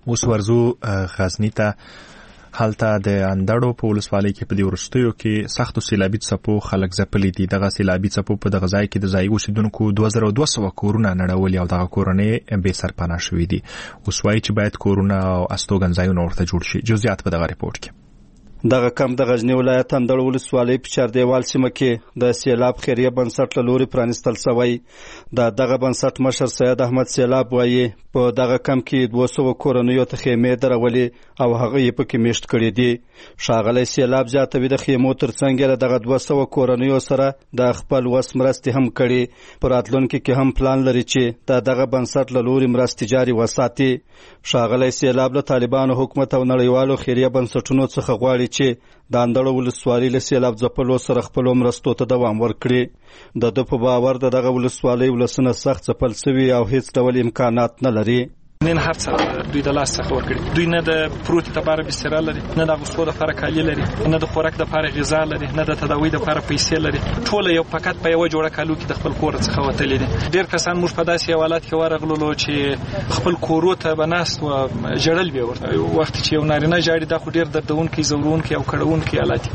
اوس ورزو غزنی ته. حالته د اندړو په ولسوالۍ کې په دې وروستیو کې سختو سیلابي څپو خلک ځپلي دي. دغه سیلابي څپو په دغه ځای کې د ځایي اوسیدونکو 2200 کورونه نړولي او دغه کورنۍ بې سرپناه شوي دي. اوس وایي چې باید کورونه او استوګنځایونه ورته جوړ شي. جزئیات په دغه ریپورت کې. دغه کم د غزنی ولایت اندړ ولسوالۍ په چاردیوال سیمه کې د سیلاب خیریه بنسټ له لوري پرانستل شوی. دغه بنسټ مشر سید احمد سیلاب وایي په دغه کم کې 200 کورنیو ته خیمې درولې او هغه یې پکې میشت کړي دي. ښاغلی سیلاب زیاتوي د خیمو ترڅنګ له دغه 200 کورنیو سره د خپل وس مرستې هم کړي. په راتلونکي کې هم پلان لري چې دغه بنسټ له لوري مرستې جاري وساتي. ښاغلی سیلاب له طالبانو حکومت او نړیوالو خیریه بنسټونو څخه غواړي چې د اندړو ولسوالۍ له سیلاب ځپلو سره خپلو مرستو ته دوام ورکړي. د ده په باور دغه ولسوالۍ ولسونه سخت ځپل سوي او هیڅ ډول امکانات نه لري. نن هر څه دوی د لاس څخه ورکړي. دوی نه د پروت لپاره بستر لري، نه د غوښتو لپاره کالي لري، نه د خوراک لپاره غذا لري، نه د تداوی لپاره پیسې لري. ټول یو فقط په یو جوړه کالو کې د خپل کور څخه وتلي دي. ډېر کسان موږ په داسې حالات کې ورغلو چې خپل کورو ته بناست و جړل به ورته وخت چې یو نارینه جاړي دا خو ډېر دردونکي زورونکي او کړهونکي حالات.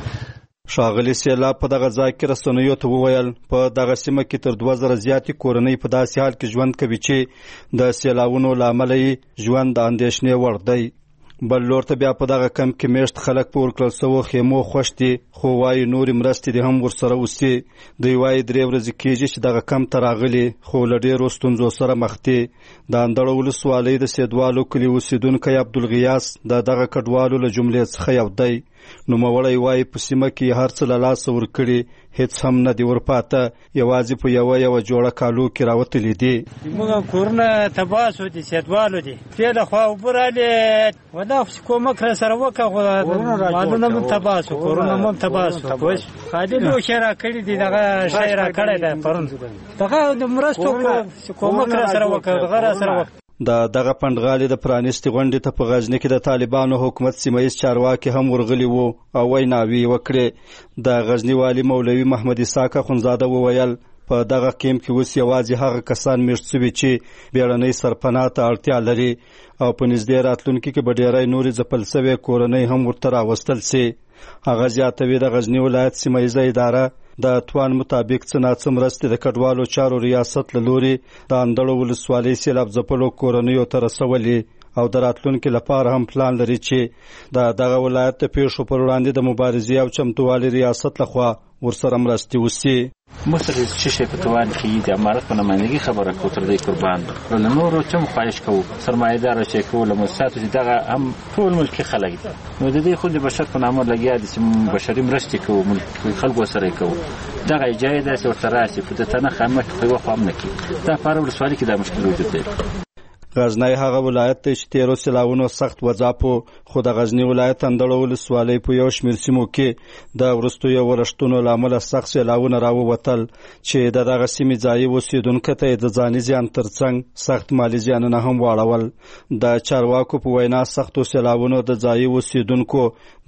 ښاغلی سیلاب په دغه ځای کې رسنیو ته وویل په دغه سیمه کې تر 2000 زیاتې کورنۍ په داسې حال کې ژوند کوي چې د سیلابونو له امله یې ژوند د اندېښنې وړ دی. بل لور ته بیا په دغه کم کې میشت خلک په ورکړل سوو خیمو خوښ دي، خو وایي نورې مرستې دې هم ورسره وسي. دوی وایي 3 ورځې کېږي چې دغه کم ته راغلي، خو له ډېرو ستونزو سره مخ دي. د اندړو ولسوالۍ د سیدوالو کلي اوسیدونکی عبدالغیاس د دغه کډوالو له جملې څخه یو دی. نوموړی وایي په سیمه کې هر څه له لاسه ورکړي، هیڅ هم نه دي ورپاته، یوازې په یوه جوړه کالو کې راوتلي دي. موږ کورونه تباه شو دي، سیدوالو دي تېله خوا اوبه رالې ودا کومک را سره وکړه، مالونه هم تباه شو، کورونه هم تباه شو. خالي لوښي را کړي دي، دغه شی را کړی دی پرون، دغه د مرستو کومک را سره وکړه، دغه را سره وکړه. دغه پندغالي د پرانیستي غونډې ته په غزنی کې د طالبانو حکومت سیمهیز چارواکي هم ورغلي وو او ویناوي وکړې. د غزنی والي مولوي محمد اسحاق اخندزاده وویل په دغه کیمپ کې اوس یوازې هغه کسان میشت شوي چې بیړنۍ سرپناه ته اړتیا لري او په نږدې راتلونکي کې به ډېری نورې ځپل سوې کورنۍ هم ورته راوستل سي. هغه زیاتوي د غزنی ولایت سیمهیزه اداره د توان مطابق څه ناڅه مرستې د کډوالو چارو ریاست له لوري د اندړو ولسوالۍ سیلاب ځپلو کورنیو ته رسولي او د راتلونکي لپاره هم پلان لري چې دغه ولایت د پیښو پر وړاندې د مبارزې او چمتووالي ریاست لخوا ورسره مرستې وسي. مصر چې شي په توان کې د امارت په نمائندګي خبره کوي تر دې قربان له نورو چم خواهش کوو سرمایه‌دار چې کوو له مؤسساتو چې دغه هم ټول ملکي خلک دي، نو د دې خو د بشر په نامه لګیا دي چې بشري مرستې کوو، ملکي خلکو سره کوو. دغه جای ده چې ورته راشي په د تنه خامت خو خو هم نه کوي. دا په ولسوالۍ کې دا مشکل وجود دی. غزنی هغه ولایت دی چې 13 سیلاونو سخت وځاپو، خو د غزنی ولایت اندړو ولسوالۍ په یو شمېر سیمو کې د وروستیو ورښتونو له امله سخت سیلاونه راووتل چې دغه سیمې ځایي اوسېدونکو ته د ځاني زیان ترڅنګ سخت مالي زیانونه هم واړول. د چارواکو په وینا سختو سیلاونو د ځایي اوسېدونکو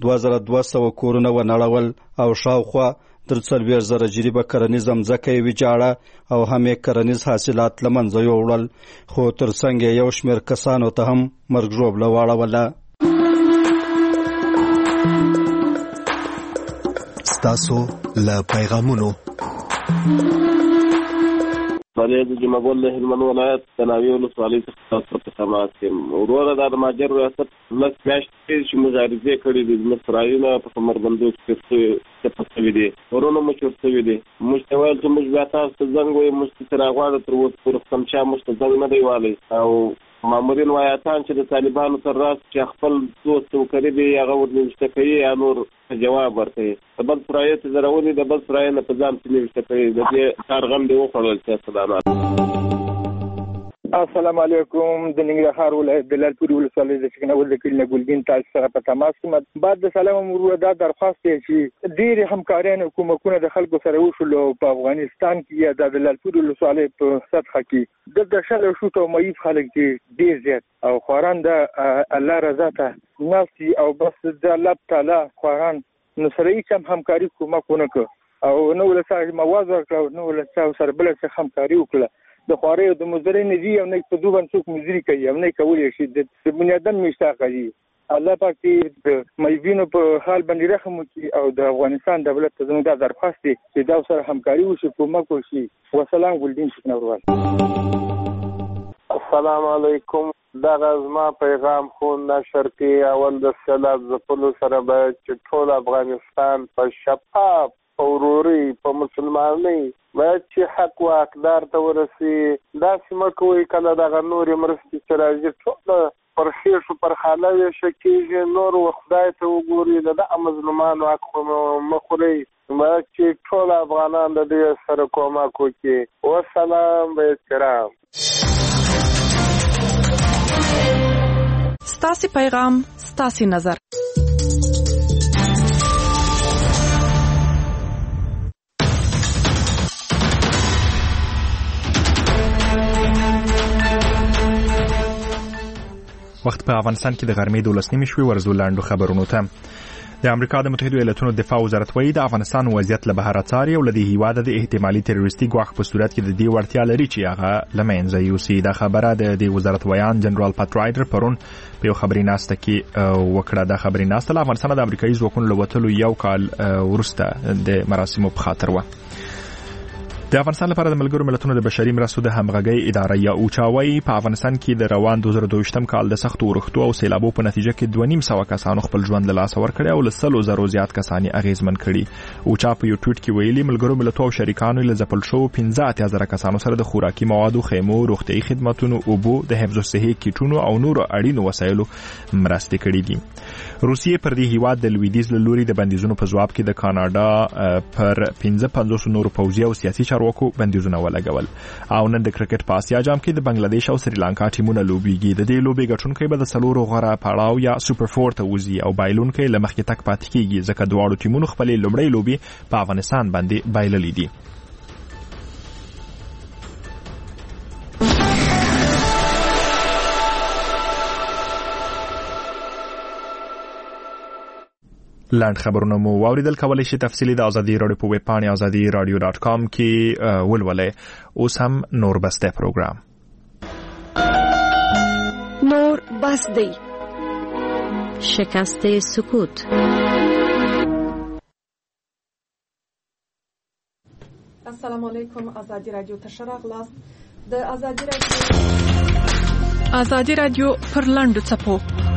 2200 کورونه ونړول او شاوخوا 43,000 جریبه کرنیز ځمکه یې ویجاړه او هم یې کرنیز حاصلات له منځه یوړل، خو ترڅنګ یې یو شمېر کسانو ته هم مرګ ژوبله واړوله. ستاسو له پیغامونو فریاد جمعګل له هلمند ولایت تناوي ولسوالۍ څخه په سماعت کې وروره د ماجر ریاست لږ میاشتې چې مبارزې کړې دي، مصرایونه په کمربندو کې پسوي دي، ورونه مو چورتوي دي. موږ ته ویل چې موږ بیا تاسو ته زنګ وایو، موږ ته راغواړو تر اوسه پورې سمچا موږ ته زنګ نه دی والی او مامورین وایاتان چې د طالبانو تر راس چې خپل دوست وکړي دي هغه ورنوشته کوي یا نور جواب ورکوي. د بل سرایه چې زرولي د بل سرایه نه په ځان چې نوشته کوي، د دې کار غم دی وخوړل چې سلامات. السلام علیکم. د ننګرهار ولایت د لالپورې ولسوالۍ د چکناول د کلي نه ګلګین تاسو سره په تماس یم. بعد د سلام امور دا درخواست دی چې ډېرې همکاریان کومکونه د خلکو سره وشولو په افغانستان کې یا د لالپورې ولسوالۍ په سطحه کې د شل شو ته مېف خلک دي ډېر زیات او خواران د الله رضا ته ناسي او بس د الله تعالی خواران نو سره هیڅ همکاري کومکونه کو او نو له څه موازه کړو، نو له څه سره بل څه همکاري وکړه. د خواري او د مزدوري نه دي او نه په دوه باندې څوک مزدوري کوي او نه کولای شي د بنیادن مشتاق دي. الله پاک دې د مېوینو په حال باندې رحم وکړي او د افغانستان دولت ته زموږ د درخواست دی چې دا سره همکاري وشي، کومک وشي. والسلام ګلدین شکنوروال. السلام علیکم. دا غزما پیغام خو نشر کې اول د سیلاب ځپلو سره به چې ټول افغانستان په شفاف په وروري په مسلمانۍ باید چې حق و حقدار ته ورسي. داسې مه کوئ کله دغه نورې مرستې چې راځي ټوله پر خېشو پر خاله ویشه کېږي، نور و خدای ته وګوري، د دغه مظلومانو حق مه خورئ. باید چې ټول افغانان د دې سره کومک وکړي. والسلام به احترام. ستاسي پیغام ستاسي نظر. وخت په افغانستان کې د غرمې 12 شوي ورزو لاندو خبرونو ته. د امریکا د متحده ایالاتونو دفاع وزارت وایي د افغانستان وضعیت له بهر څاري او لدی هیواده د احتمالي تروریستي ګواښ په صورت کې د دې وړتیا لري چې هغه لمنځه یوسي. دا خبره د وزارت ویان جنرال پات رایډر پرون په یو خبري ناسته کې وکړه. د خبري ناسته له افغانستان د امریکایي ځواکونو له وتلو یو کال وروسته د مراسمو په خاطر و. د افغانستان لپاره د ملګرو ملتونو د بشري مرستو د همغږي اداره یا اوچاوي په افغانستان کې د روان 2022م کال د سختو ورښتو او سیلابو په نتیجه کې 2.5 کسانو خپل ژوند له لاسه ورکړی او له 100 زیات کسان اغیزمن کړي. اوچا په یو ټویټ کې ویلي ملګرو ملتونو او شریکانو له ځپل شو 15,000 کسانو سره د خوراکي موادو، خیمو، روغتيایي خدماتو، اوبو، د حفظ الصحه کیټونو او نورو اړینو وسایلو مرستې کړې دي. روسیې پر دې هیواد د لویدیز له لوري د بندیزونو په جواب کې د کاناډا پر 55 نورو پوځي او سیاسي چارواکو بندیزونه ولګول. او نن د کرکټ په آسیا جام کې د بنگلاديش او سریلانکا ټیمونه لوبيږي. د دې لوبې ګټونکي به د سلورو غره پړاو یا سوپر 4 ته وځي او بایلونکي لمخکې تک پاتې کیږي ځکه دواړو ټیمونو خپل لومړی لوبي په افغانستان باندې بایللې دي. لاند خبرونه مو واوریدل. کولای شئ تفصیلی د ازادي رادیو په ویب پاڼه azadiradio.com کې ولولئ. اوس هم نور بسته پروګرام نور بس دی. شکست سکوت. السلام علیکم. ازادي رادیو تشرغ لاس د ازادي رادیو پر لاندو چپو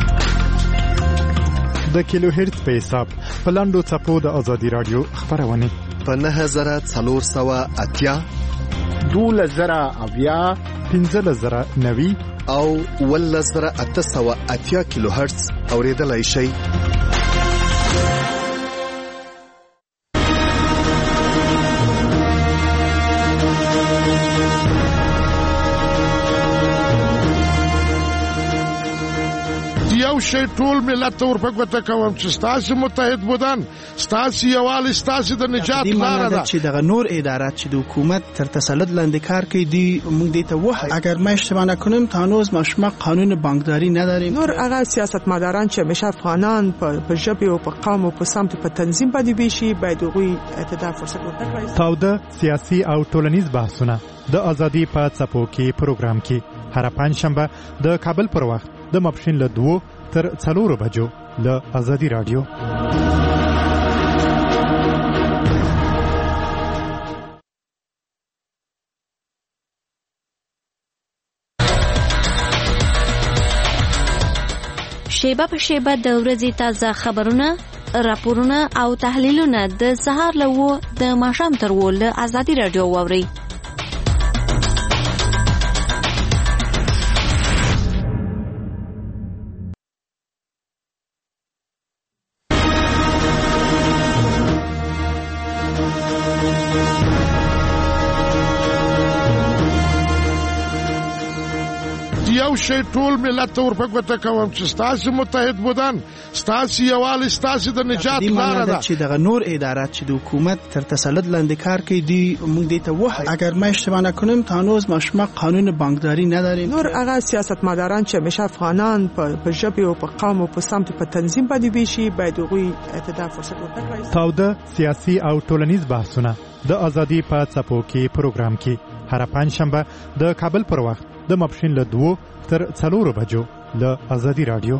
د کیلو هرتز په حساب په لاندو چپو د ازادي رادیو خبرونه په 9480 2000 1590 او 1880 کیلو هرتز اوریدلای شئ. یو شی ټول ملت ورپکوته کوم چې ستاسو متحد بودن، ستاسو یوال، ستاسو د نجات لاره ده. چې دغه نور ادارات چې د حکومت تر تسلط لاندې کار کوي دی موږ دې ته وایو اگر ما اشتباه نکنم تا هنوز ما قانون بانکداری نداریم. نور هغه سیاستمداران چې همیشه افغانان په ژبه او په قوم او په سمت په تنظیم باندې بيشي باید هغوی اعتدال فرصت ورکړي. تاوده سیاسي او ټولنیز بحثونه د ازادي په څپو کې پروګرام کې هر پنځشنبه د کابل پر وخت د ماپښین له 2 تر 4 بجو له ازادي رادیو. شیبه په شیبه د ورځې تازه خبرونه، راپورونه او تحلیلونه د سهار له 9 د ماښام تر 10 له ازادي رادیو واوري. یو شی ټول ملت ورپکوته کوم چې ستاسو متحد بودن، ستاسو یوال، ستاسو د نجات لاره ده. چې دغه نور ادارات چې د حکومت تر تسلط لاندې کار کوي دی موږ دې ته وایو اگر ما اشتباه نکنم تا هنوز ما قانون بانکداری نداریم. نور هغه سیاستمداران چې همیشه افغانان په ژبه او په قوم او په سمت په تنظیم باندې بيشي باید هغوی اعتدال فرصت ورکړي. تاوده سیاسي او ټولنیز بحثونه د ازادي په څپو کې پروګرام کې هر پنځشنبه د کابل پر وخت د ماپښین له 2 تر 4 بجو له ازادي رادیو.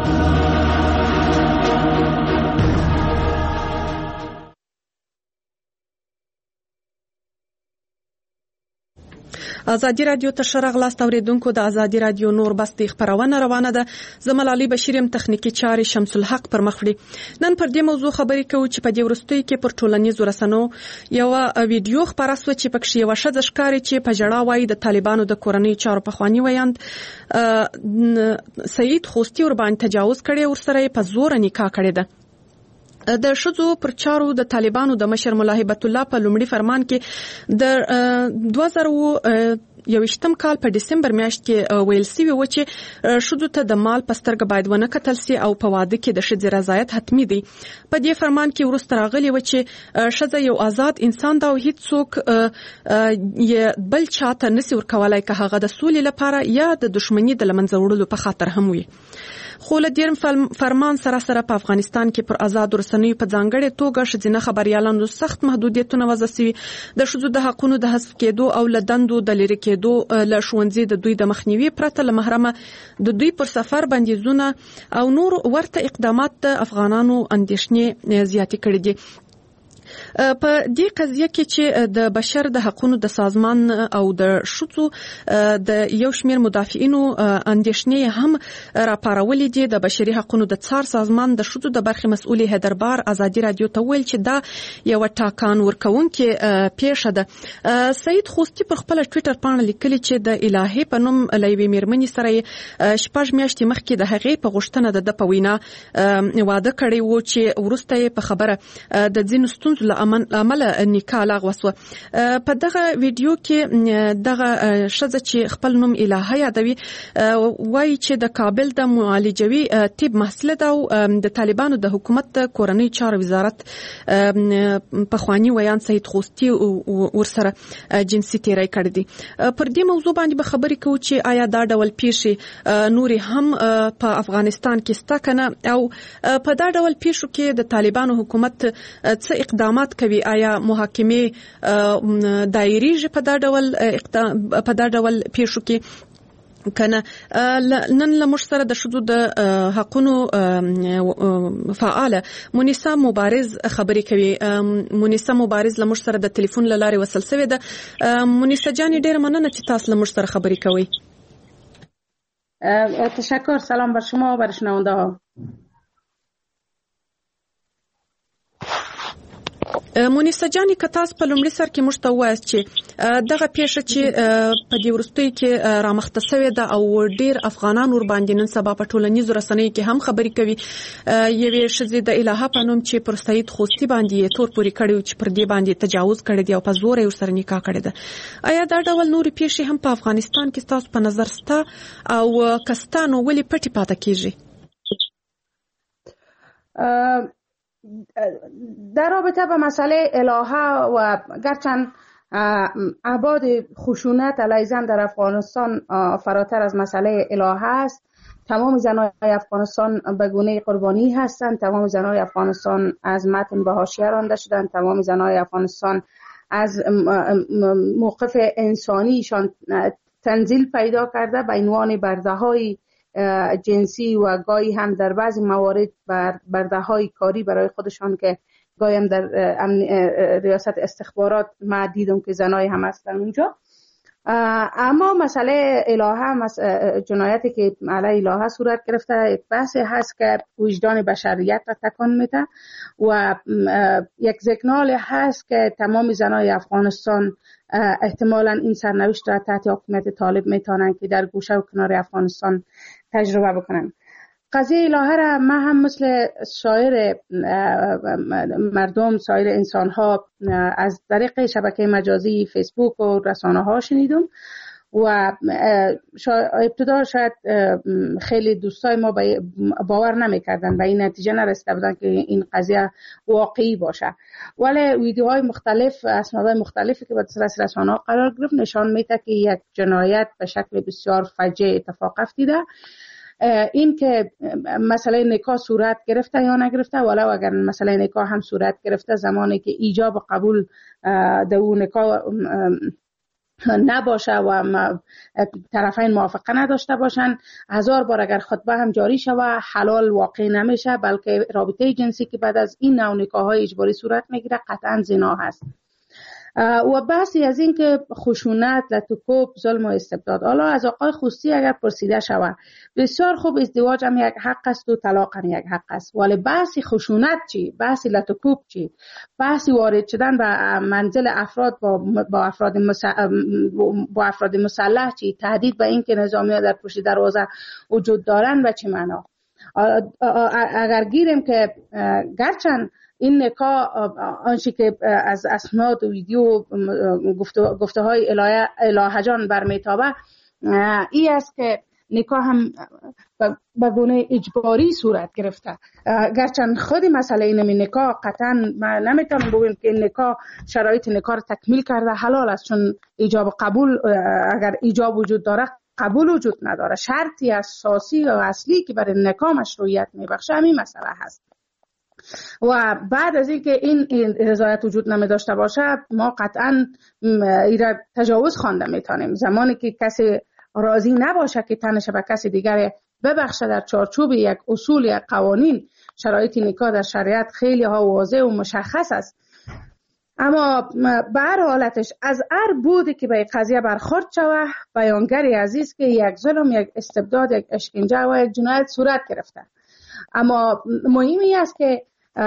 ازادي رادیو ته شرغلاست اوریدونکو د ازادي رادیو نور بستي خبرونه روانه ده. زمل علي بشیرم تخنیکی چاري شمس الحق پر مخړي. نن پر دې موضوع خبرې کوو چې په دې ورستۍ کې پر ټولنیزو رسنیو یو ویډیو خبره شو چې پکې یو شذ ښکاری چې په جړه وای د طالبانو د کورنۍ چارو په خواني ویاند سید خوستی ور باندې تجاوز کړي او سره په زور نکاح کړي ده. د شذو پر چارو د طالبانو د مشر مولا هبت الله په لومړي فرمان کې د 2021م کال په دسمبر میاشت کې ویل سوی و چې شذو ته د مال پسترګ باید ونه کتل سي او په واده کې د شذ رضایت حتمی دی. په دې فرمان کې ورسته راغلی و چې شذ یو آزاد انسان دا او هیڅ څوک بل چاته نسی ورکولای که هغه د سولې لپاره یا د دښمنۍ د لمنځه وړلو په خاطر هم وي. خو له دې فرمان سره په افغانستان کې پر آزاد رسنیو په ځانګړې توګه شذینه خبريالانو سخت محدودیتونه وضع شوي. د شذو د حقونو د حذف کېدو او له دندو د لری کېدو له ښوونځي د دوی د مخنیوي پرته له محرمه د دوی پر سفر بندیزونه او نور ورته اقدامات د افغانانو اندېښنې زیاتې کړې دي. په دې قضیه کې چې د بشر د حقوقو د سازمان او د شذو د یو شمېر مدافعینو اندېښنې هم راپارولې دي. د بشري حقوقو د څار سازمان د شذو د برخې مسؤل هدربار ازادي رادیو ته ویل چې دا یو ټاکان ورکوونکې پیښه ده. سید خوستی پر خپل ټوئیټر باندې لیکلي چې د الهي په نوم لوي میرمنې سره شپږ میاشتې مخکې د هغې په غوښتنه د پوینا واده کړی و چې ورسته په خبره د ځینو ستونزو عمل نکاح لغوه شو. په دغه ویډیو کې دغه شذ چې خپل نوم الهه یادوي وایي چې د کابل د معالجوي طب محصل ده او د طالبانو د حکومت د کورنۍ چارو وزارت په خواني ویان سید خوستی ورسره جنسي تیری کړی دي. پر دې موضوع باندې به خبرې کوو چې آیا دا ډول پیښې نوري هم په افغانستان کې ستا کنه او په دا ډول پیښو کې د طالبانو حکومت څه اقدامات کوي. آیا محاکمه دایریږي په دا ډول پیښو کې کنه. نن لمش سره د شذو د حقونو فعاله مونیسا مبارز خبرې کوي. مونیسا مبارز لمش سره د ټلیفون لارې وصل شوې ده. مونیسا جان ډېر مننه چې تاسو لمش سره خبرې کوي. تشکر. سلام بر شما و بر شنونده ها. مونیسا جانی که تاسو په لومړي سر کې موږ ته وایاست چې دغه پیښه چې په دې وروستۍ کې رامخته شوې ده او ډېر افغانان ور باندې نن سبا په ټولنیزو رسنیو کې هم خبرې کوي. یوې ښځې د الهه په نوم چې پر سید خوستی باندې تور پورې کړی چې پر دې باندې تجاوز کړی دی او په زور یې ورسره نکاح کړی ده. آیا دا ډول نورې پیښې هم په افغانستان کې تاسو په نظر ستا او کستانو ولې پټې پاتې کیږي؟ در رابطه با مسئله الهه و گرچند ابعاد خشونت علیه زن در افغانستان فراتر از مسئله الهه است، تمام زنای افغانستان به گونه قربانی هستند. تمام زنای افغانستان از متن به حاشیه رانده شدند. تمام زنای افغانستان از موقف انسانیشان تنزیل پیدا کرده به عنوان برده‌های جنسی و گاهی هم در بعضی موارد برده‌های کاری برای خودشان که گاهی هم در ریاست استخبارات ما دیدم که زنای هم هستن اونجا. اما مسئله الهه جنایتی که علیه الهه صورت گرفته یک بحثی هست که وجدان بشریت را تکان میده و یک سیگنال هست که تمام زنای افغانستان احتمالاً این سرنوشت را تحت حکومت طالب میتونن که در گوشه و کنار افغانستان تجربه بکنن. قضیه الهه را من هم مثل سایر مردم، سایر انسان ها از طریق شبکه مجازی فیسبوک و رسانه ها شنیدم و ابتدا شاید خیلی دوستای ما باور نمیکردن، به این نتیجه نرسیده بودن که این قضیه واقعی باشه. ولی ویدیوهای مختلف، اسنادهای مختلفی که به دست رسانه ها قرار گرفت نشان میده که یک جنایت به شکل بسیار فجیع اتفاق افتیده. این که مسئله نکاح صورت گرفته یا نگرفته، ولو اگر مسئله نکاح هم صورت گرفته، زمانی که ایجاب قبول در اون نکاح نباشه و طرفین موافقه نداشته باشن، 1000 بار اگر خطبه هم جاری شوه حلال واقع نمیشه، بلکه رابطه جنسی که بعد از این نوع نکاح‌های اجباری صورت میگیره قطعا زنا هست. و بحثی از این که خشونت، لطوکوب، ظلم و استبداد، حالا از آقای خوستی اگر پرسیده شود بسیار خوب ازدواج هم یک حق است و طلاق هم یک حق است، ولی بحثی خشونت چی؟ بحثی لطوکوب چی؟ بحثی وارد شدن به منزل افراد با افراد مسلح چی؟ تهدید به این که نظامی ها در پشت دروازه وجود دارن و چی معنا؟ اگر گیریم که گرچند این نکاح آنچه که از اسناد و ویدیو گفته های الهه جان برمیتابه ای است که نکاح هم به گونه اجباری صورت گرفته. گرچند خود مسئله این نکاح قطعا ما نمیتونم بگویم که این نکاح شرایط نکاح را تکمیل کرده حلال است، چون ایجاب قبول اگر ایجاب وجود داره قبول وجود نداره. شرطی اساسی و اصلی که برای نکاح مشروعیت میبخشه همین مسئله هست. و بعد از اینکه این رضایت وجود نمی داشته باشه ما قطعا ایره تجاوز خوانده میتونیم. زمانی که کسی راضی نباشه که تنش به کسی دیگر ببخشه در چارچوب یک اصول یک قوانین، شرایط نکاح در شریعت خیلی ها واضح و مشخص است. اما به هر حالتش از هر بودی که به قضیه برخورد شوه بیانگری عزیز که یک ظلم، یک استبداد، یک اشکنجه و یک جنایت صورت گرفته. اما مهمی است که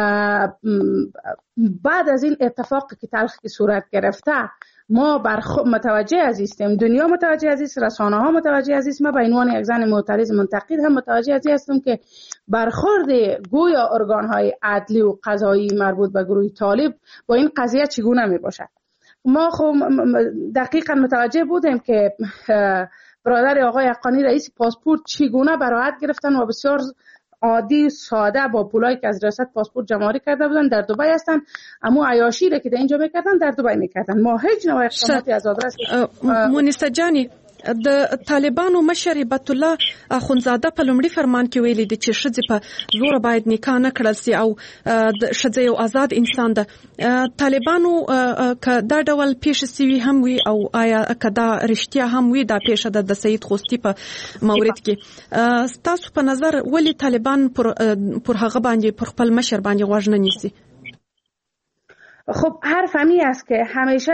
بعد از این اتفاقی که تلخ که صورت گرفته ما متوجه هستیم، دنیا متوجه است، رسانه ها متوجه است، ما به عنوان یک زن معترض منتقد هم متوجه هستیم که برخورد گویا ارگان های عدلی و قضایی مربوط به گروه طالب با این قضیه چگونه می باشد. ما خب دقیقا متوجه بودیم که برادر آقای حقانی رئیس پاسپورت چگونه براحت گرفتن و بسیار عادی ساده با پولایی که از ریاست پاسپورت جمع‌آوری کرده بودن در دبی هستن، اما عیاشی را که در اینجا میکردن در دبی میکردن. ما هیچ نوع اقداماتی از آدرس مونیسه جانی د طالبانو مشر هبت الله اخونزاده په لومړي فرمان کې ویلي دي چې ښځې په زور باید نکاح نه کړل سي او ښځه یو آزاد انسان ده. طالبانو که دا ډول پیښه سوي هم وي او آیا که دا رښتیا هم وي دا پیښه د سید خوستی په مورد کې ستاسو په نظر ولې طالبان پر هغه باندې پر خپل مشر باندې غوږ نه نیسي؟ خب حرف همی است که همیشه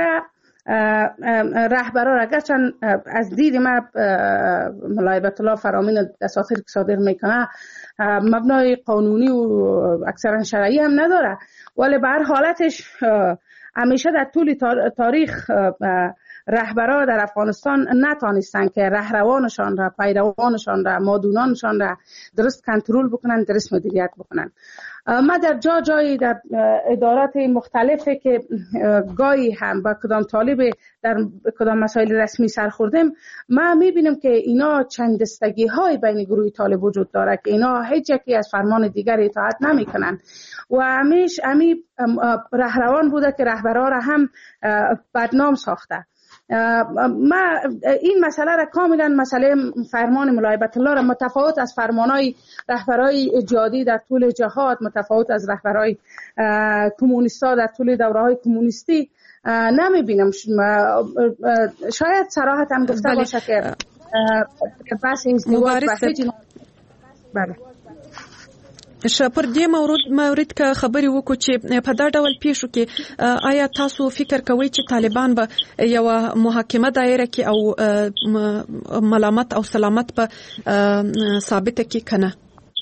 رهبران اگرچند از دید ما مولای هبت الله فرامین دساتیر که صادر میکنه مبنای قانونی و اکثرا شرعی هم نداره، ولی به هر حالتش همیشه در طول تاریخ رهبران در افغانستان نتانستن که رهروانشان را، پیروانشان را، مادونانشان را درست کنترل بکنن، درست مدیریت بکنن. ما در جایی در ادارات مختلفه که گاهی هم با کدام طالب در کدام مسائل رسمی سر خوردیم، ما میبینیم که اینا چندستگی های بین گروه طالب وجود داره که اینا هیچ یکی از فرمان دیگر اطاعت نمیکنن و همیشه رهروان بوده که رهبران را هم بدنام ساخته. ما این مسئله را کاملا مسئله فرمان مولای هبت الله را متفاوت از فرمانهای رهبرای جهادی در طول جهاد، متفاوت از رهبرای کمونیستا در طول دوره‌های کمونیستی نمیبینم. شاید صراحت هم گفته باشه که بحث ازدواج بله پر دې مورد که خبرې وکړو چې په دا ډول پیښو کې آیا تاسو فکر کوئ چې طالبان به یو محاکمه دایره کې او ملامت او سلامت به ثابت کې کنه؟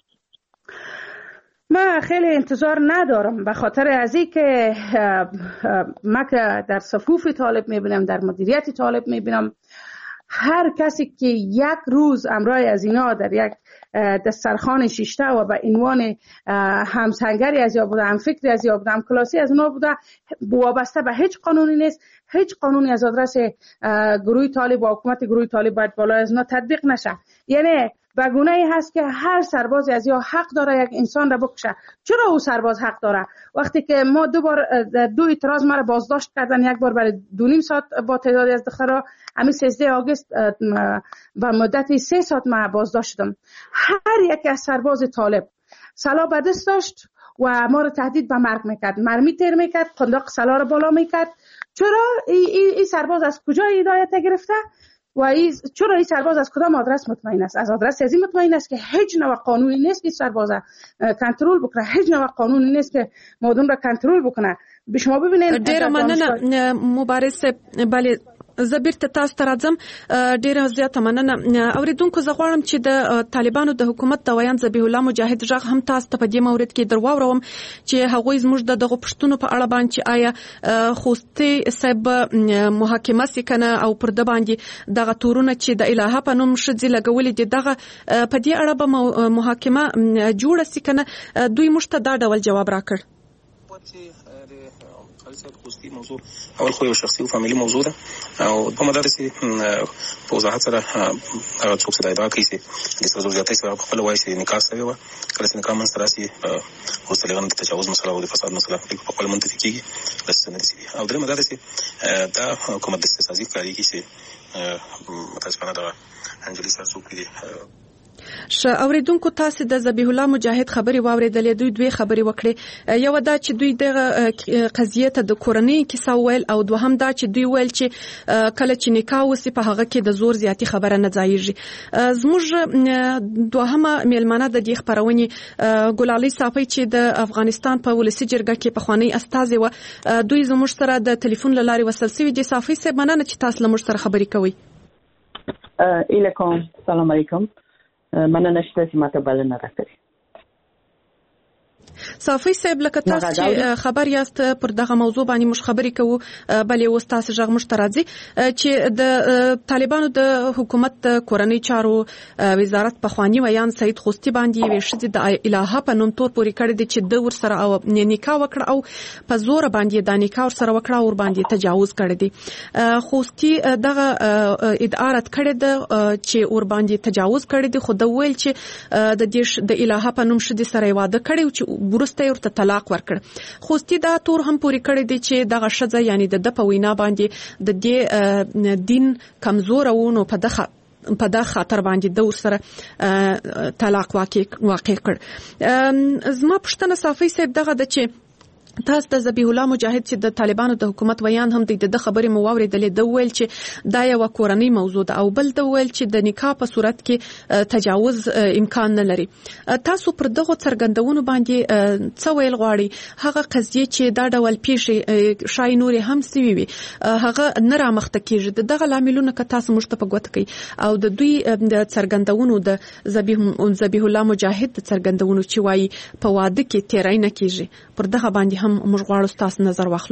من خیلی انتظار ندارم، به خاطر از این که ما که در صفوف طالب میبینم، در مدیریت طالب میبینم، هر کسی که یک روز امرای از اینا در یک دسترخوان شیشته و به عنوان همسنگری از یا بوده، هم فکری از یا بوده، هم کلاسی از اونا بوده، وابسته به هیچ قانونی نیست. هیچ قانونی از آدرس گروه طالب و حکومت گروه طالب باید بالای از اونا تطبیق نشه. یعنی به گونه‌ای هست که هر سرباز از یا حق داره یک انسان را بکشه. چرا او سرباز حق داره؟ وقتی که ما دو اعتراض ما را بازداشت کردن، یک بار برای 2.5 ساعت با تعدادی از دخترها، همین 13 آگوست با مدت 3 ساعت ما بازداشت شدم. هر یک از سرباز طالب سلاح به دست داشت و ما را تهدید به مرگ میکرد، مرمی تیر میکرد، قنداق سلاح را بالا میکرد. چرا این سرباز از کجا هدایت گرفته و چرا این سرباز از کدام آدرس مطمئن است؟ از آدرس از این مطمئن است که هیچ نوع قانونی نیست که سرباز کنترل بکنه، هیچ نوع قانونی نیست که مردم را کنترل بکنه. به شما ببینید ډیر مننه مبارز، بله زبیر ته تاسو ته راځم. ډیره زیاته مننه. اوریدونکو زه غواړم چې د طالبانو د حکومت د ویان ذبیح الله مجاهد ژغ هم تاسو ته په دې مورد کې درواوروم چې هغوی زموږ دغه پښتون په اړه باندې آیا خوستي صاحب محاکمه سکنه او پر د باندې دغه تورونه چې د الهه په نوم شذ لګولې دي دغه په دې اړه به محاکمه جوړه سکنه. دوی مشته دا ډول جواب راکړ. خوستي موضوع اول خو یو شخصي او فاميلي موضوع ده او په مدار سي په وضاحت سره هغه څوک چې دا ادعا کوي چې د سره زیاتې سره خپل وایي چې نکاح سوی و کله چې نکاح منځ راسي خوستلغان د تجاوز مسله او د فساد مسله په خپل منطقي کېږي لسنه دي او د مدار سي دا حکومت د سیاسي کاری کې چې متاسفانه دا انجلي سره څوک دي. اوریدونکو تاسو د ذبیح الله مجاهد خبري واوریدلې. دوی خبري وکړي. یو دا چې دوی د قضیه ته د کورنۍ کیسه ویل او دوهم دا چې دوی ویل چې کله چې نکاح وسی په هغه کې د زور زیاتی خبره نه ځایږي. زموږ دوهمه میلمانه د دې خبرونې ګلالي صافي چې د افغانستان په ولسی جرګه کې په خوانی استاذ و دوی زموږ سره د ټلیفون لاري وصل سوي دي. صافي سه مننه چې تاسو لمر سره خبري کوي. الیکم سلام علیکم. مننه چې ماته بلنه راکړې. صافي صاحب لکه تاسو چې خبر یاست پر دغه موضوع باندې مش خبري کوو بلې وستاسو ژغ مشترازي چې د طالبانو د حکومت کورنۍ چارو وزارت په خواني ویان سید خوستي باندې وشد د الهه په نوم تور پوری کړی دی چې د ور سره او نکاح وکړ او په زور باندې د نکاح ور سره وکړ او باندې تجاوز کړی دی. خوستي دغه ادعاات کړی دی چې ور باندې تجاوز کړی دی، خو د ویل چې د دیش د الهه په نوم شدي سره واده کړی چې ورسته ورته طلاق ورکړ. خوستي دا تور هم پوری کړی دی چې دغه شذ یعنی د په وینا باندې د دې دین کمزور او نو په دا خاطر باندې د سره طلاق واقع کړ. زما پښتنه صافي صاحب دغه د چې تاسو د ذبیح الله مجاهد چې د طالبانو د حکومت ویان هم د خبرې مواوریدلې د ویل چې دا یو کورنۍ موضوع ده او بل د ویل چې د نکاح په صورت کې تجاوز امکان نه لري. تاسو پر دغه څرګندونو باندې څه ویل غواړي؟ هغه قضیه چې دا ډول پیښې شای نور هم سوي وي هغه نه رامخته کیږي. دغه لاملونه که تاسو مشته په ګوت کوي او د دوی د څرګندونو د ذبیح الله مجاهد د څرګندونو چې وایي په واده کې تیرای نه کیږي پر دغه باندې موږ غواړو تاسو نظر واخلو.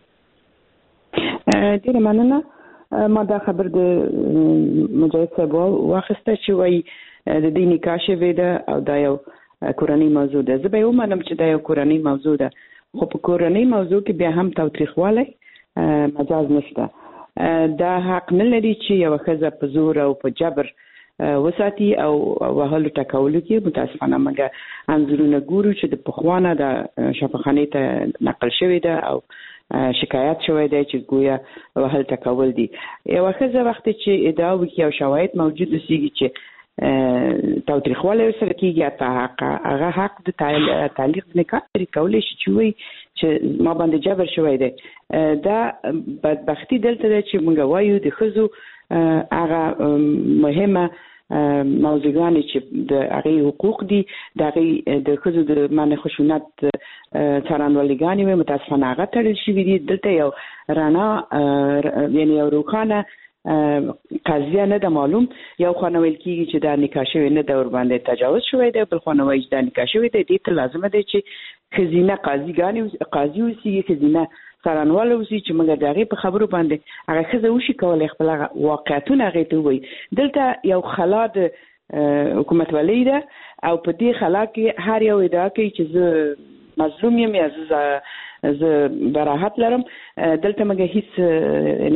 ډیره مننه. ما دا خبر د مجاهد صاحب واخسته چې وایي د دې نکاح شوی ده او دا یو کورنۍ موضوع ده. زه به ومنم چې دا یو کورنۍ موضوع ده، خو په کورنۍ موضوع کې بیا هم تاوتریخوالی مجاز نشته. دا حق نه لري چې یو ښځه په زور او په جبر وساتي او وهلو ټکولو کې. متاسفانه موږ انځورونه ګورو چې د پخوانه د شفاخانې ته نقل شوی ده او شکایت شوی دی چې گویا وهل ټکول دي. یو ښځه وخت چې ادعا وکړي او شواهد موجود وسیږي چې تاوتریخوالی ورسره کېږي، هغه حق د تعلیق نکاح لري، کولی شي چې وایي چې ما باندې جبر شوی دی. دا بدبختي دلته ده چې موږ وایو د ښځو هغه مهمه موضوعګانې چې د هغې حقوق دي، د هغې د ښځو د منع خشونت څارنوالېګانې وي، متاسفانه هغه تړل شوي دي. دلته یو رڼا یعنې یو روښانه قضیه نه ده معلوم. یو خوا نه ویل کېږي چې دا نکاح شوی نه ده، ورباندې تجاوز شوی دی، بل خوا نه وایي چې دا نکاح شوی دی. دې ته لازمه دی چې ښځینه قاضي اوسي، ښځینه څارنوال اوسي چې موږ د هغې په خبرو باندې هغه ښځه وشي کولی خپل هغه واقعیتونه هغې ته ووایي. دلته یو خلا د حکومتولۍ ده او په دې خلا کې هر یو ادعا کوي چې زه مظلوم یم یا زه براحت لرم. دلته موږ هیڅ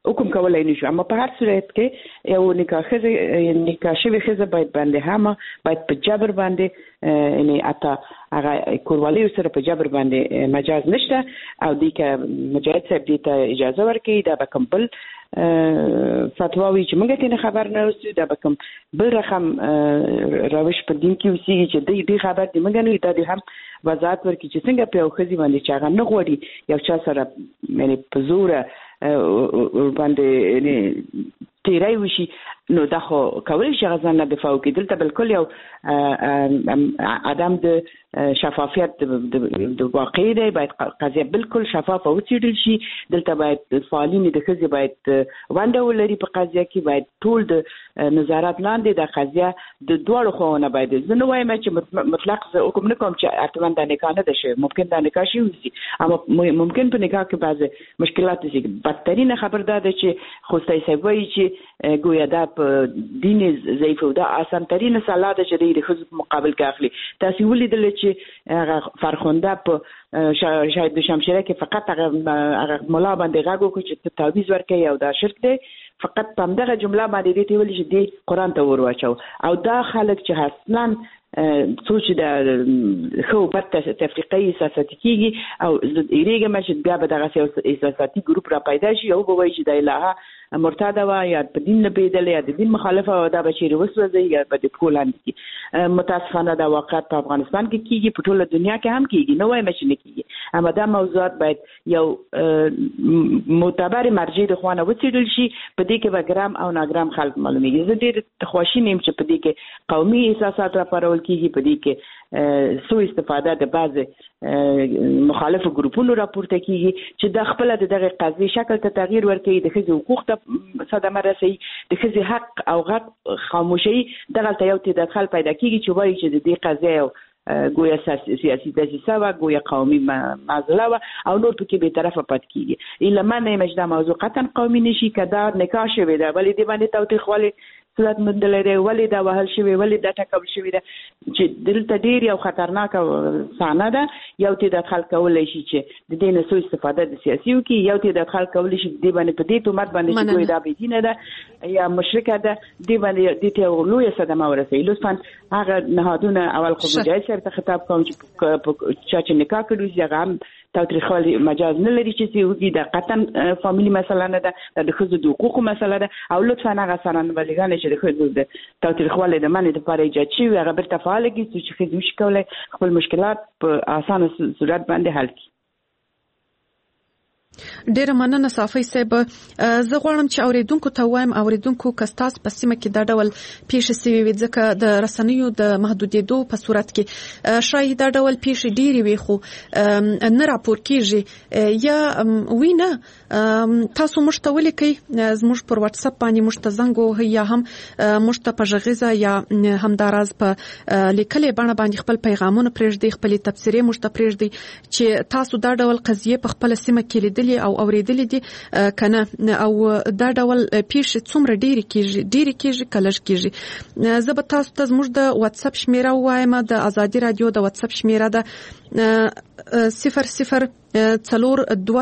حکم کولای نشو. اما په هر صورت کې یو نکاح شوی ښځه باید باید په جبر باندې یعنی اته هغه کوروالی سره په جبر باندې مجاز نشته او دی که مجاهد صاحب دې ته اجازه ورکړي دا به کوم بل فتواوی چې موږ ته خبر نه اوسو دا به کوم بل رقم روش په دین کې اوسېږي چې دې خبر دې موږ نه دا دې هم وضاحت ورکړي چې څنګه په یو ښځې باندې چې هغه نه غواړي یو چا سره یعنی په زوره باندې تیرای وشي نو دا خو کولی شي غزان نه دفاع وکړي. دلته بالکل یو عدم د شفافیت د واقع دی. باید قضیه بالکل شفاف او وڅېړل شي. دلته باید فعالین د ښځې باید ونډه ولري په قضیه کې. باید ټول د نظارت لاندې د قضیه د دواړو خواونه باید زه نه وایم چې مطلق زه حکم نه کوم چې حتما دا نکاح نه ده شوې. ممکن دا نکاح شوی وي اما ممکن په نکاح کې بعضې مشکلات شي. بدترینه خبر دا ده چې خوستی صاحب وایي چې گویا دا په دین ضعیف او دا آسان ترین سلا ده چې د ښځو په مقابل کې اخلي. تاسو ولیدل چې هغه فرخنده په شاید د شمشیره کې فقط هغه مولا باندې غږ وکړي چې تعویض ورکړي او دا شرک دی. فقط په همدغه جمله باندې دې ته ویل چې دی قرآن ته ور واچو او دا خلک چې اصلا سوچ د خو بد تفریقي سیاسي کیږي او ایریګه مشه بیا به دغه سیاسي ګروپ را پیدا شي او به وایي چې د الهه مرتد و یا په دین نه پیدل یا د دین مخالفه او دا بشیر وسوځي یا په دې پولند کې. متاسفانه دا واقعیت په افغانستان کې کیږي، په ټوله دنیا کې هم کیږي، نه وایم چې نه کیږي. اما دا موضوعات باید یو معتبر مرجع د خوانه وڅېړل شي. په دې کې به ګرام او ناګرام خلک معلومیږي. زه ډېر خوشی نیم چې په دې کې قومي احساسات راپارول کیږي، په دې کې سو استفاده د بعض مخالف ګروپونو راپورته کیږي چې د خپل دغه قضیه شکل ته تغییر ورکړي، د ښځو حقوق ته صدمه رسي، د ښځې حق او غږ خاموشي دغه یو تدخل پیدا کیږي چې وایي چې د دې قضیه گویا سیاسی دسیسه و گویا قومی معضله و او نور پکې به طرفه پات کیږي. الا من مجدا موضوع قطعا قومي نشي کدا نکاح شوی دا ولی دی باندې توتیخ ولی صورت مندلره ولی دا وهل شوی ولی دا ټکول شوی دا چې دلته ډیر یو خطرناک صحنه ده. یو تدخل کولای شي چې د دې نه سو استفاده د سیاسي وکي، یو تدخل کولای شي د باندې په دې تومت باندې چې دوی دا به دینه ده یا مشرکه ده د باندې د ته لوی صدمه ورسي. لطفا هغه نهادونه اول خو مجاهد سره خطاب کوم چې نکاح کړو چې هغه تاریخي مجاز نه لري چې وګي د قطن فاميلي مسله نه ده، د ښځو د حقوقو مسله ده او لطفا هغه سرانبلګان چې د ښځو د تاریخي د منې لپاره ایجاد شي هغه بل تفعال کی چې ښځو شي کولای خپل مشکلات په اسانه صورت باندې حل کړي. ډیره مننه صافی صاحب. زه غواړم چې اوریدونکو ته وایم، اوریدونکو کستاس په سیمه کې دا ډول پیښې سوي وي ځکه د رسنیو د محدودیدو په صورت کې شاید دا ډول پیښې ډیری وي خو نه راپور کیږي یا وینه. تاسو مشته ولیکئ زموږ پر واتس اپ باندې مشته زنګ وهئ یا هم مشته په ژغیزه یا همداراز په لیکلې بڼه باندې خپل پیغامونه پرېږدئ، خپل تبصرې مشته پرېږدئ چې تاسو دا ډول قضیه په خپل سیمه کې لیدلې او اوریدلې دي کنه او دا ډول پیښې څومره ډیری کیږي کلش کیږي. زه به تاسو ته زموږ د واتس اپ شمیره وایم. د ازادي رادیو د واتس اپ شمیره ده 00 څلور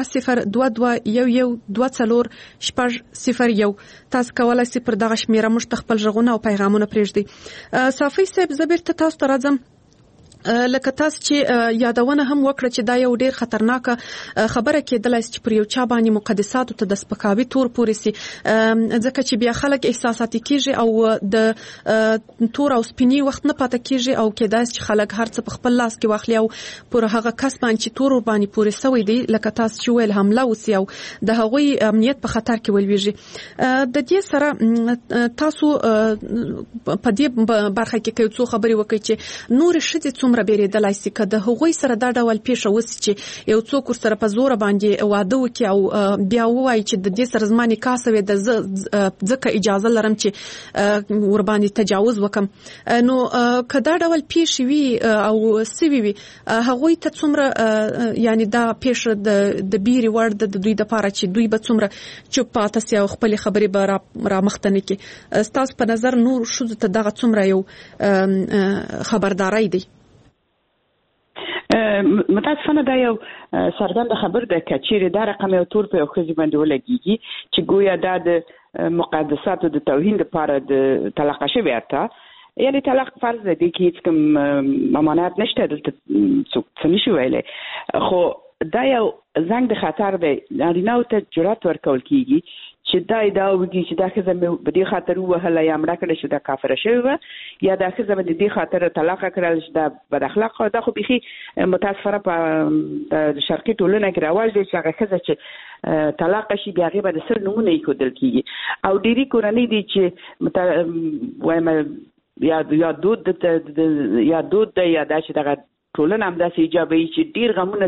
2022112401. تاسو کولای شئ پر دغه شمیره مشتخپل ژغونه او پیغامونه پرېږدئ. صافی صاحب زه بیرته تاسو ته راځم. لکه تاسو چې یادونه هم وکړه چې دا یو ډیر خطرناک خبره کېدلای شي چې پر یو چا باندې مقدساتو ته د سپکاوي تور پورې سي، ځکه چې بیا خلک احساساتي کیږي او د تور او سپینی وخت نه پاتې کیږي او کېدای شي خلک هر څه په خپل لاس کې واخلي او پر هغه کس باندې چې تور باندې پورې سوی دی لکه تاسو چې ویل حمله وسی او د هغوی امنیت په خطر کې ولويږي. د دې سره تاسو په دې برخه کې کوم څه خبري وکړي چې نور شدي بیریدلای سي که د هغوی سره دا ډول پیښه وسی چې یو څوک سره په زور باندې واده وکي او بیا وایي چې د دې سره زما نکاح سوی د ځکه اجازه لرم چې ور باندې تجاوز وکم. نو که دا ډول پیښه وي او سوي وي هغوی ته څومره یعنی دا پیښه د بیري ورد د دوی د پاره چې دوی به څومره چوپ پاتې سي او خپل خبرې به را مختنه کی. تاسو په نظر نور شو ته دغه څومره یو خبرداري دی؟ متاسفانه دا یو څرګند خبر ده چې چیرې دا رقم یو تور په یو ښځې باندې ولګېږي چې ګویا دا د مقدساتو د توهین لپاره د طلاق شوې اته یعنی طلاق فرض ده کې هیڅ کوم ممانعت نشته دلته څوک څه نشي ویلی خو دا یو زنګ د خطر دی نارینه‌و ته جرأت ورکول کېږي چې دا ادعا وکړي چې دا ښځه مې په دې خاطر ووهله یا مړه کړه چې دا کافره شوې وه یا دا ښځه مې د دې خاطر طلاقه کړل چې دا بد اخلاقه دا خو بیخي متاسفانه په شرقي ټولنه کې رواج دی چې هغه ښځه چې طلاقه شي بیا هغې به د سر نومونه ایښودل کېږي او ډېرې کورنۍ دي چې وایم یا دود دی یا دا چې دغه ټولنه همداسې ایجابوي چې ډېر غمونه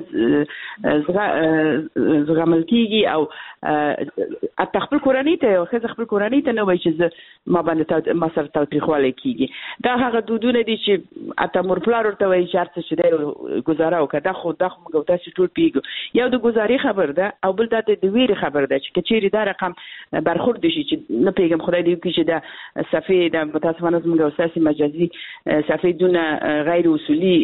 زغمل کېږي او حتی خپل کورنۍ ته یو ښځه خپل کورنۍ ته نه وایي چې زه ما سره تاوتریخوالی کېږي دا هغه دودونه دي چې حتی مور پلار ورته وایي چې هر څه چې دی ګزاره وکړه دا خو موږ او تاسې ټول پوهېږو یو د ګزارې خبر ده او بل دا د ویرې خبر ده چې که چېرې دا رقم برخورد شي چې نه پوهېږم خدای دې وکړي چې دا صفحې د متاسفانه زموږ او ستاسې مجازي صفحې دونه غیر اصولي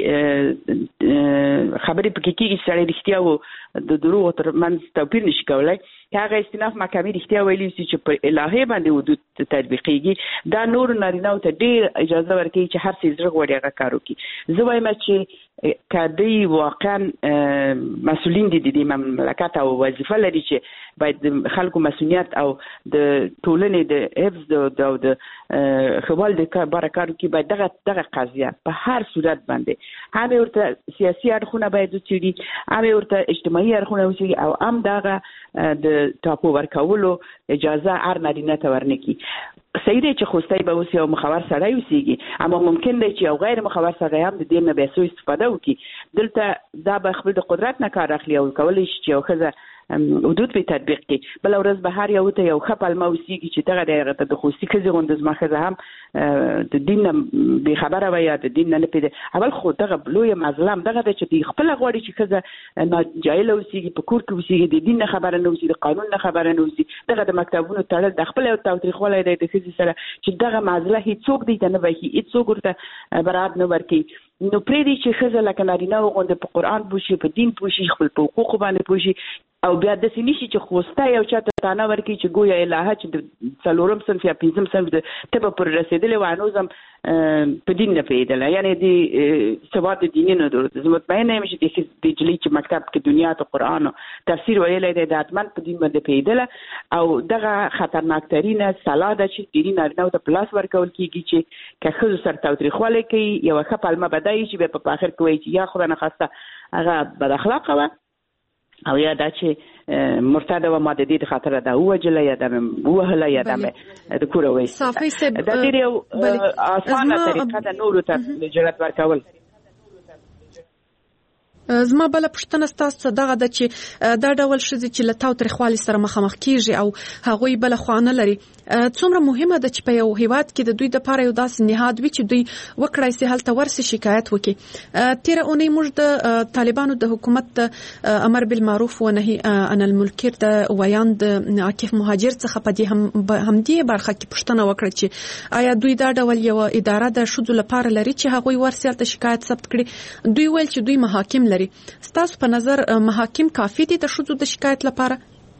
خبرې پکې کېږي چې سړی رښتیا و د دروغو تر منځ توپیر نشي کولی هغه استیناف محکمې رښتیا ویلي چې په الهې باندې حدود تطبیقېږي دا نورو نارینه‌و ته ډېر اجازه ورکوي چې هر څه زړه غواړي هغه کار وکړي زه وایم چې که دوی واقعا مسؤلین دي د دې مملکت او وظیفه لري چې باید د خلکو مسؤلیت او د ټولنې د حفظ او د ښه والي دپاره کار وکړي باید دغه قضیه په هر صورت باندې هم ورته سیاسي اړخونه باید وڅېړي هم ورته اجتماعي اړخونه وڅېړي او هم دغه د ټاپو ورکولو اجازه هر نارینه ته ورنکړي صحیح دی چې خوستی به اوس یو مخور سړی اوسېږي اما ممکن دی چې یو غیر مخور سړی هم د دې نه بیا څو استفاده وکړي دلته دا به خپل د قدرت نه کار اخلي او کولی شي چې یو ښځه حدود به تطبیق کړي بله ورځ به هر یو ته یو ښه پلمه اوسېږي چې دغه دی هغه ته د خوستي ښځې غوندې زما ښځه هم د دین نه بېخبره وه یا د دین نه پوهېده اول خو دغه لویه معضله همدغه ده چې دوی خپله غواړي چې ښځه ناجایله اوسېږي په کور کې اوسېږي د دین نه خبره نه اوسي د قانون نه خبره نه اوسي دغه د مکتبونو تړل د خپل یو تاوتریخوالی دی د ښځې سره چې دغه معضله هېڅوک دوی ته نه بخي هېڅوک ورته برابر نه ورکوي نو پرېږدي چې ښځه لکه نارینه‌و غوندې په قرآن پوه شي په دین پوه شي خپل په حقوقو باندې پوه شي او بیا داسې نه شي چې خوسته یو چا ته تانه ورکړي چې ګویا الهه چې د 4م صنف یا 5م صنف د طبه پورې رسېدلی و هنوز هم په دین نه پوهېدله یعنې د سواد دیني نه درلود زه مطمئنه یم چې د نجلۍ چې مکتب کې دنیا ته قرآن او تفسیر ویلی دی د حتما په دین باندې پوهېدله او دغه خطرناکترینه سلا ده چې ډېرې نارینه‌و ته په لاس ورکول کېږي چې که ښځو سره تاوتریخوالی کوي یوه ښه پلمه به دا وي چې بیا په آخر کې وایي چې یا خدای نخواسته هغه بد اخلاقه وه او یا دا چې مرتده و ما د دې خاطر دا ووجله یا دا ووهله یا دا د کوره وایي دا ډېر یو اسانه طریقه ده نورو ته جرأت ورکول زما بل پښتنه ستاسو دغه د چې دا ډول ښځې چې له تاوتریخوالي سره مخامخ کیږي او هغوی بل خوانه لري څومره مهمه ده چې په یو هیواد کې د دوی د لپاره یو داسې نهاد وي چې دوی وکړای سي هلته ورسي شکایت وکړي تیره اونۍ موږ د طالبانو د حکومت د امر بالمعروف و نهي عن المنکر د ویان د عاکف مهاجر څخه په دې همدې برخه کې پښتنه وکړه چې آیا دوی دا ډول یو اداره د ښځو لپاره لري چې هغوی ورسي هلته شکایت ثبت کړي دوی ویل چې دوی محاکم لري ستاسو په نظر محاکم کافي دي د ښځو د شکایت لپاره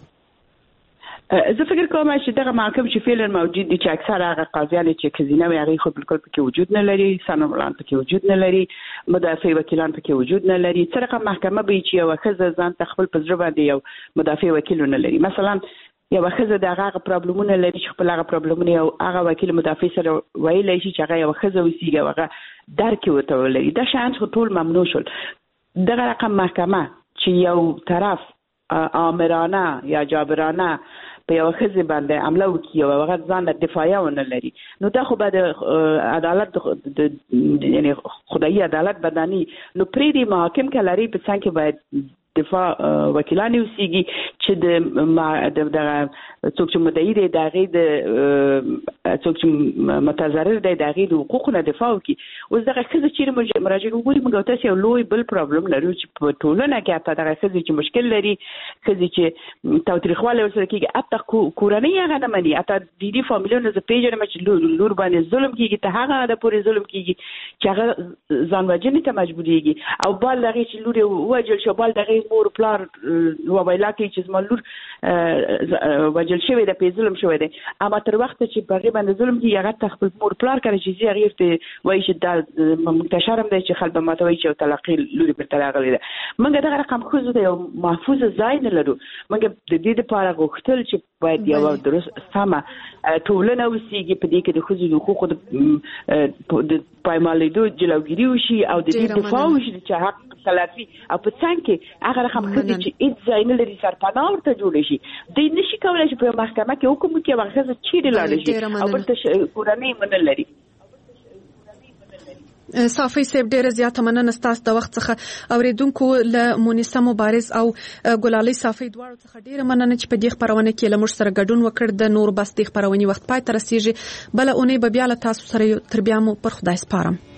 زه فکر کوم چې دغه محاکم چې فعلا موجود دي چې اکثر هغه قاضیان چې ښځینه وي هغې خو بالکل پکې وجود نه لري ثناءالله پکې وجود نه لري مدافع وکیلان پکې وجود نه لري څه رقم محکمه به وي چې یوه ښځه ځان ته خپل په زړه باندې یو مدافع وکیل ونه لري مثلا یوه ښځه د هغه پرابلمونه لري چې خپل هغه پرابلمونه یو هغه وکیل مدافع سره ویلی شي چې هغه یوه ښځه اوسېږي او هغه درک یې ورته ولري دا شیان خو ټول ممنوع شول دغه رقم محکمه چې یو طرف آمرانه یا جابرانه په یو ښځې باندې حمله وکړي او هغه ځان له دفاعیه ونه لري نو دا خو به د عدالت یعنې خدایي عدالت بدني نو پرېږدي محاکم که لري په څنګ کې باید دفاع وکیلان اوسېږي چې د څوک چې مدعي دی د هغې د څوک چې متضرر دی د هغې د حقوقو نه دفاع وکړي. اوس دغه ښځې چیرې مراجعه وګوري موږ او تاسې یو لوی بل پرابلم لرو چې په ټولنه کې حتی دغه ښځې چې مشکل لري ښځې چې تاوتریخوالی ورسره کېږي حتی کورنۍ هغه نه مني. حتی دیني فامیلونه زه پېژنم چې لور باندې ظلم کېږي تر هغه حده پورې ظلم کېږي چې هغه ځان وژنې ته مجبورېږي او بال د هغې چې لور یې ووژل شو بال د هغې مور پلار وویلا کوي چې زما لور وژل شوی ده پې ظلم شوی دی اما تر وخته چې په هغې باندې ظلم کېږي هغه ته خپل مور پلار کله چې ځي هغې ورته وایي چې دا منتشر هم دی چې خلک به ماته وایي چې یو طلاقي لورې بېرته راغلې ده. موږ دغه رقم ښځو ته یو محفوظه ځای نه لرو. موږ د دې دپاره غوښتل چې باید یوه درست سمه ټولنه اوسېږي په دې کې د ښځو د حقوقو د پایمالېدو جلوګیري وشي او د دې دفاع وشي چې حق تلافي او په څنګ کې هغه رقم ښځې چې هېڅ ځای نه لري سرپناه ورته جوړه شي دوی نشي کولی چې په محکمه کې حکم وکړي هغه ښځه چیرې لاړه شي او بلته کورنۍ ونه لري. صافي صاحب ډیره زیاته مننه ستاسو د وخت څخه. اوریدونکو له مونیسه مبارز او ګلالۍ صافي دواړو څخه ډیره مننه چې په دې خبرونه کې له موږ سره ګډون وکړ. د نور بس د خبرونې وخت پای ته رسیږي. بل اونۍ به بیا له تاسو سره تر بیا مو پر خدای سپارم.